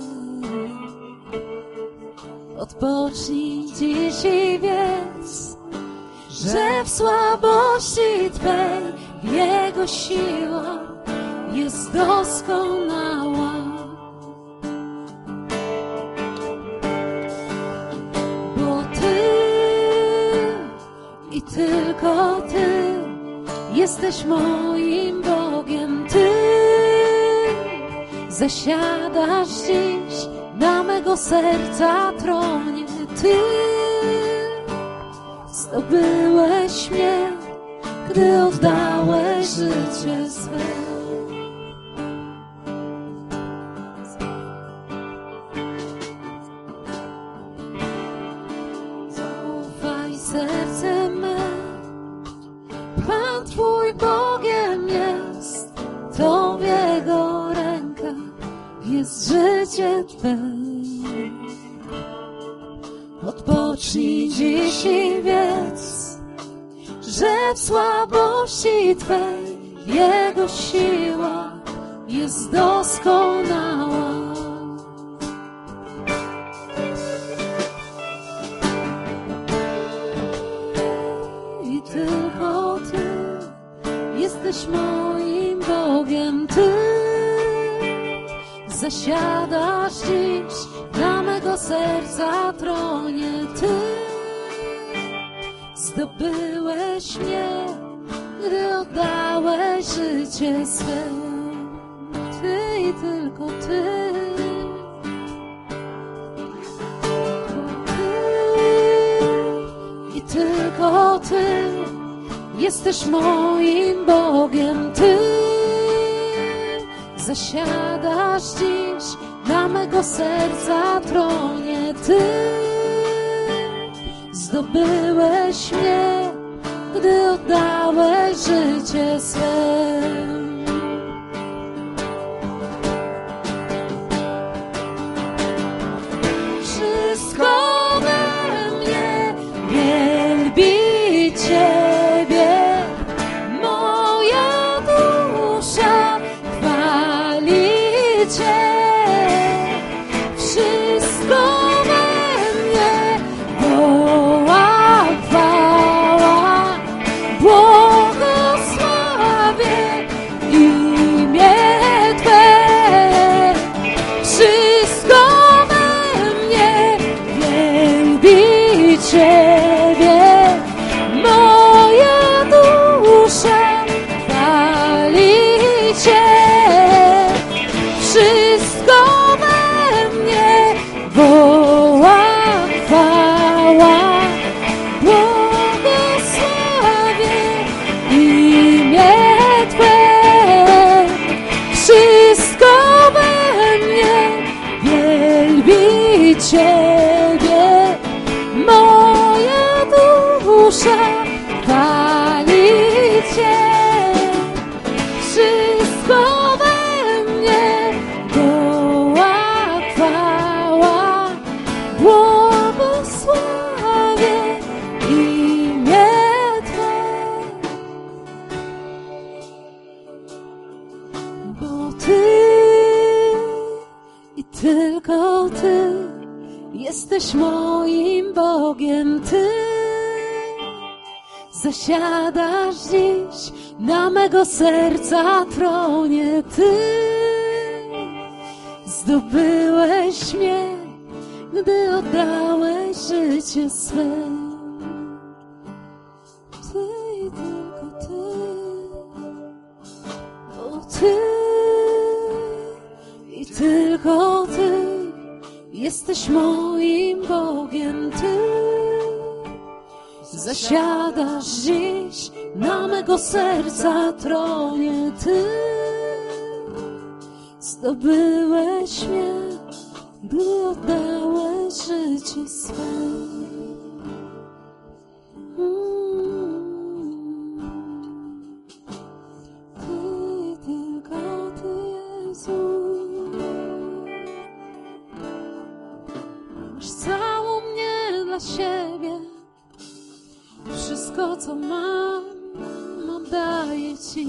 Odpocznij dziś i wiedz, że w słabości Twej Jego siła jest doskonała. Bo Ty i tylko Ty jesteś moim Bogiem. Ty zasiadasz dziś na mego serca tronie. Ty zdobyłeś mnie, gdy oddałeś życie swe. Zaufaj serce me, Pan Twój Bogiem jest, to w Jego rękach jest życie Twe. Odpocznij dziś i wiedz, że w słabości Twej Jego siła jest doskonała. I tylko Ty jesteś moim Bogiem. Ty zasiadasz dziś na mego serca tronie. Ty zdobyłeś mnie, gdy oddałeś życie swe. Ty i tylko Ty. Ty i tylko Ty jesteś moim Bogiem. Ty zasiadasz dziś na mego serca tronie. Ty zdobyłeś mnie, gdy oddałeś życie swe. Wszystko we mnie wielbi Ciebie, moja dusza chwali Cię. Wszystko we mnie woła chwała, błogosławię imię Twe. Wszystko we mnie wielbi Ciebie, moja dusza chwali Cię. Wszystko we mnie woła chwała, błogosławię imię Twe. Wszystko we mnie wielbi Ciebie, moja dusza chwali Cię. Wszystko we mnie woła chwała, błogosławię imię Twe. Bo Ty i tylko Ty jesteś moim Bogiem. Ty zasiadasz dziś na mego serca tronie. Ty zdobyłeś mnie, gdy oddałeś życie swe. Ty i tylko Ty, bo Ty i tylko Ty jesteś moim Bogiem. Ty zasiadasz dziś na mego serca tronie. Ty zdobyłeś mnie, gdy oddałeś życie swe. Mm. Ty, tylko Ty, Jezu. Masz całą mnie dla siebie. Wszystko, co mam, oddaję Ci.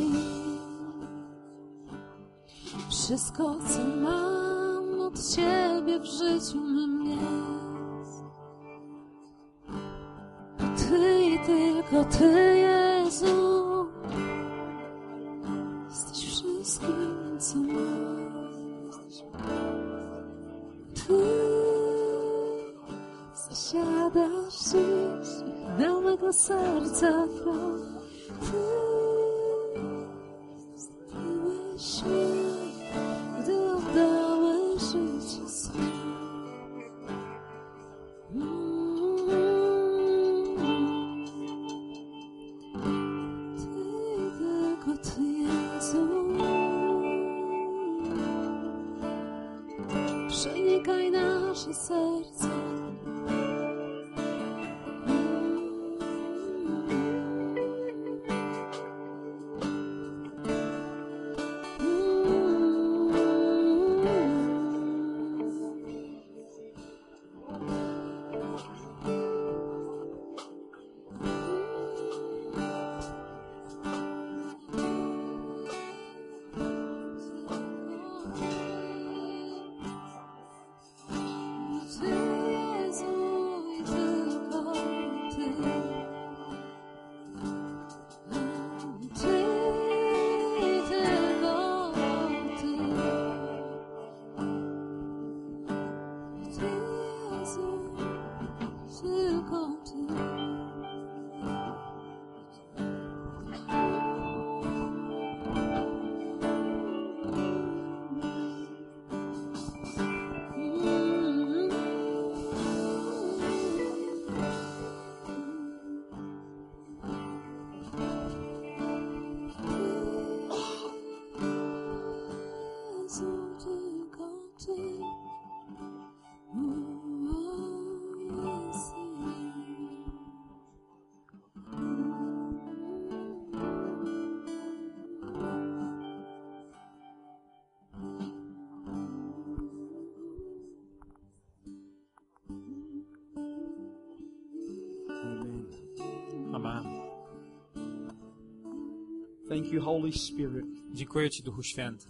Wszystko, co mam od Ciebie w życiu mym jest. Ty i tylko Ty, Jezu, jesteś wszystkim, co mam. Ty zasiadasz dziś do mego serca tron. Ty zdobyłeś mnie, gdy oddałeś życie swe. Ty, tylko Ty, Jezu, przenikaj nasze serca. Amen. Thank you, Holy Spirit. Dziękuję Ci, Duchu Święty.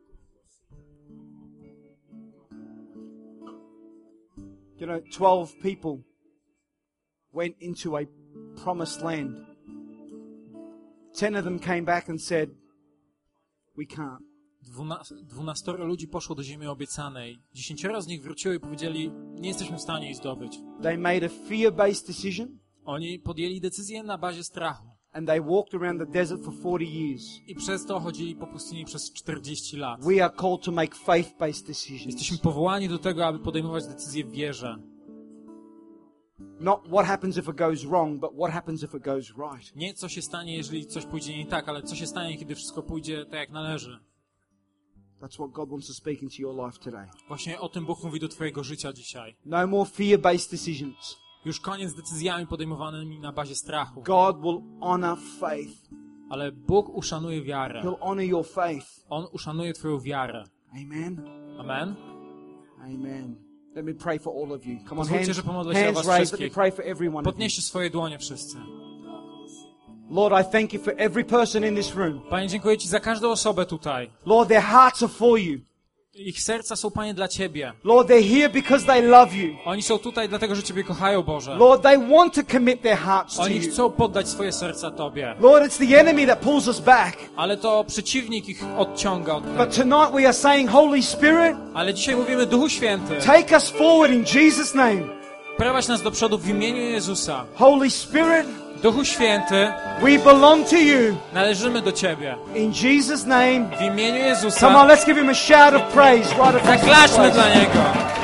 You know, twelve people went into a promised land. Ten of them came back and said, we can't. Dwunastoro ludzi poszło do ziemi obiecanej. Dziesięcioro z nich wróciło i powiedzieli, nie jesteśmy w stanie jej zdobyć. They made a fear-based decision. Oni podjęli decyzję na bazie strachu. And they walked around the desert for forty years. I przez to chodzili po pustyni przez czterdzieści lat. We are called to make faith-based decisions. Jesteśmy powołani do tego, aby podejmować decyzje w wierze. Not what happens if it goes wrong, but what happens if it goes right. Nie co się stanie, jeżeli coś pójdzie nie tak, ale co się stanie, kiedy wszystko pójdzie tak, jak należy. That's what God wants to speak into your life today. Właśnie o tym Bóg mówi do twojego życia dzisiaj. No more fear-based decisions. Już koniec z decyzjami podejmowanymi na bazie strachu. God will honor faith. Ale Bóg uszanuje wiarę. He'll honor your faith. On uszanuje twoją wiarę. Amen. Amen. Amen. Let me pray for all of you. Come on, Pozwólcie, hands, że pomodlę się o hands was raised. Let me wszystkich. pray for everyone of you. Podnieście swoje dłonie wszyscy. Lord, I thank you for every person in this room. Panie, dziękuję Ci za każdą osobę tutaj. Lord, their hearts are for you. Ich serca są, Panie, dla Ciebie. Lord, they're here because they love you. Oni są tutaj dlatego, że Ciebie kochają, Boże. Lord, they want to commit their hearts to Oni you. chcą poddać swoje serca Tobie. Lord, it's the enemy that pulls us back. Ale to przeciwnik ich odciąga od tego. But tonight we are saying, Holy Spirit, Ale dzisiaj mówimy, Duchu Święty, take us forward in Jesus' name. prowadź nas do przodu w imieniu Jezusa. Holy Spirit, Duchu Święty, we belong to you. należymy do Ciebie. In Jesus' name. W imieniu Come on, Jezusa let's give him a shout of praise right across this zaklaszmy place. dla Niego.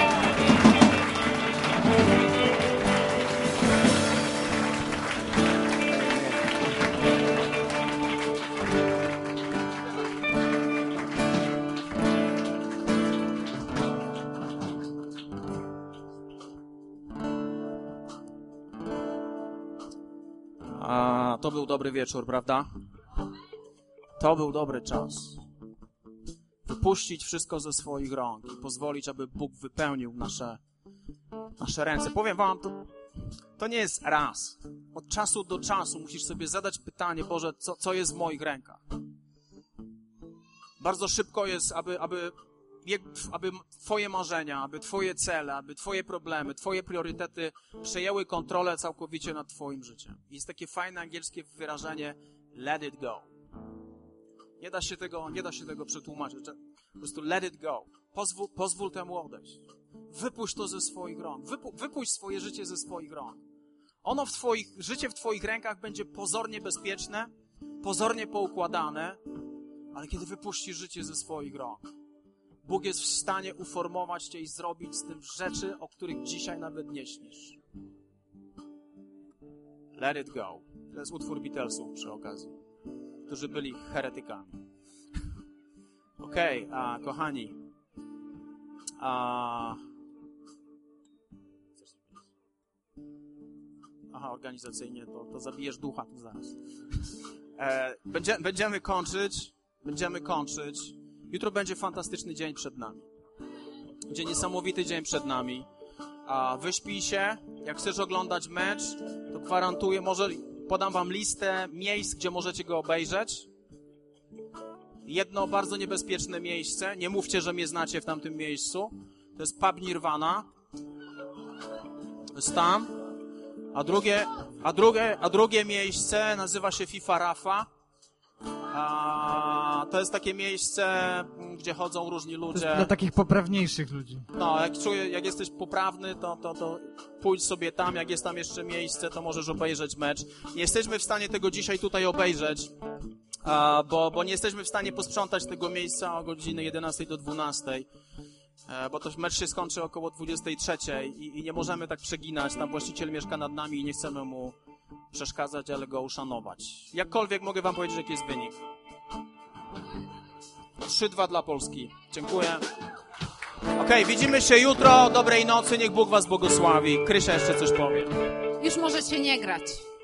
A to był dobry wieczór, prawda? To był dobry czas. Wypuścić wszystko ze swoich rąk i pozwolić, aby Bóg wypełnił nasze, nasze ręce. Powiem wam, to, to nie jest raz. Od czasu do czasu musisz sobie zadać pytanie, Boże, co, co jest w moich rękach? Bardzo szybko jest, aby, aby, aby Twoje marzenia, aby Twoje cele, aby Twoje problemy, Twoje priorytety przejęły kontrolę całkowicie nad Twoim życiem. Jest takie fajne angielskie wyrażenie let it go. Nie da się tego, nie da się tego przetłumaczyć. Po prostu let it go. Pozwól, pozwól temu odejść. Wypuść to ze swoich rąk. Wypu, wypuść swoje życie ze swoich rąk. Ono w twoich, życie w Twoich rękach będzie pozornie bezpieczne, pozornie poukładane, ale kiedy wypuścisz życie ze swoich rąk, Bóg jest w stanie uformować Cię i zrobić z tym rzeczy, o których dzisiaj nawet nie śnisz. Let it go. To jest utwór Beatlesów przy okazji, którzy byli heretykami. Okej, okay, kochani. A... Aha, organizacyjnie to, to zabijesz ducha tu zaraz. E, będzie, będziemy kończyć. Będziemy kończyć. Jutro będzie fantastyczny dzień przed nami. Będzie niesamowity dzień przed nami. A wyśpij się. Jak chcesz oglądać mecz, to gwarantuję, może podam wam listę miejsc, gdzie możecie go obejrzeć. Jedno bardzo niebezpieczne miejsce. Nie mówcie, że mnie znacie w tamtym miejscu. To jest pub Nirvana. To jest tam. A drugie, a drugie, a drugie miejsce nazywa się FIFA Rafa. A to jest takie miejsce, gdzie chodzą różni ludzie. To jest dla takich poprawniejszych ludzi. No, jak czuję, jak jesteś poprawny, to, to, to pójdź sobie tam. Jak jest tam jeszcze miejsce, to możesz obejrzeć mecz. Nie jesteśmy w stanie tego dzisiaj tutaj obejrzeć, a, bo, bo nie jesteśmy w stanie posprzątać tego miejsca o godziny jedenastej do dwunastej. Bo to mecz się skończy około dwudziestej trzeciej i, i nie możemy tak przeginać. Tam właściciel mieszka nad nami i nie chcemy mu przeszkadzać, ale go uszanować. Jakkolwiek mogę wam powiedzieć, jaki jest wynik. trzy dwa dla Polski. Dziękuję. Okej, okay, widzimy się jutro. Dobrej nocy. Niech Bóg was błogosławi. Krysia jeszcze coś powie. Już możecie nie grać.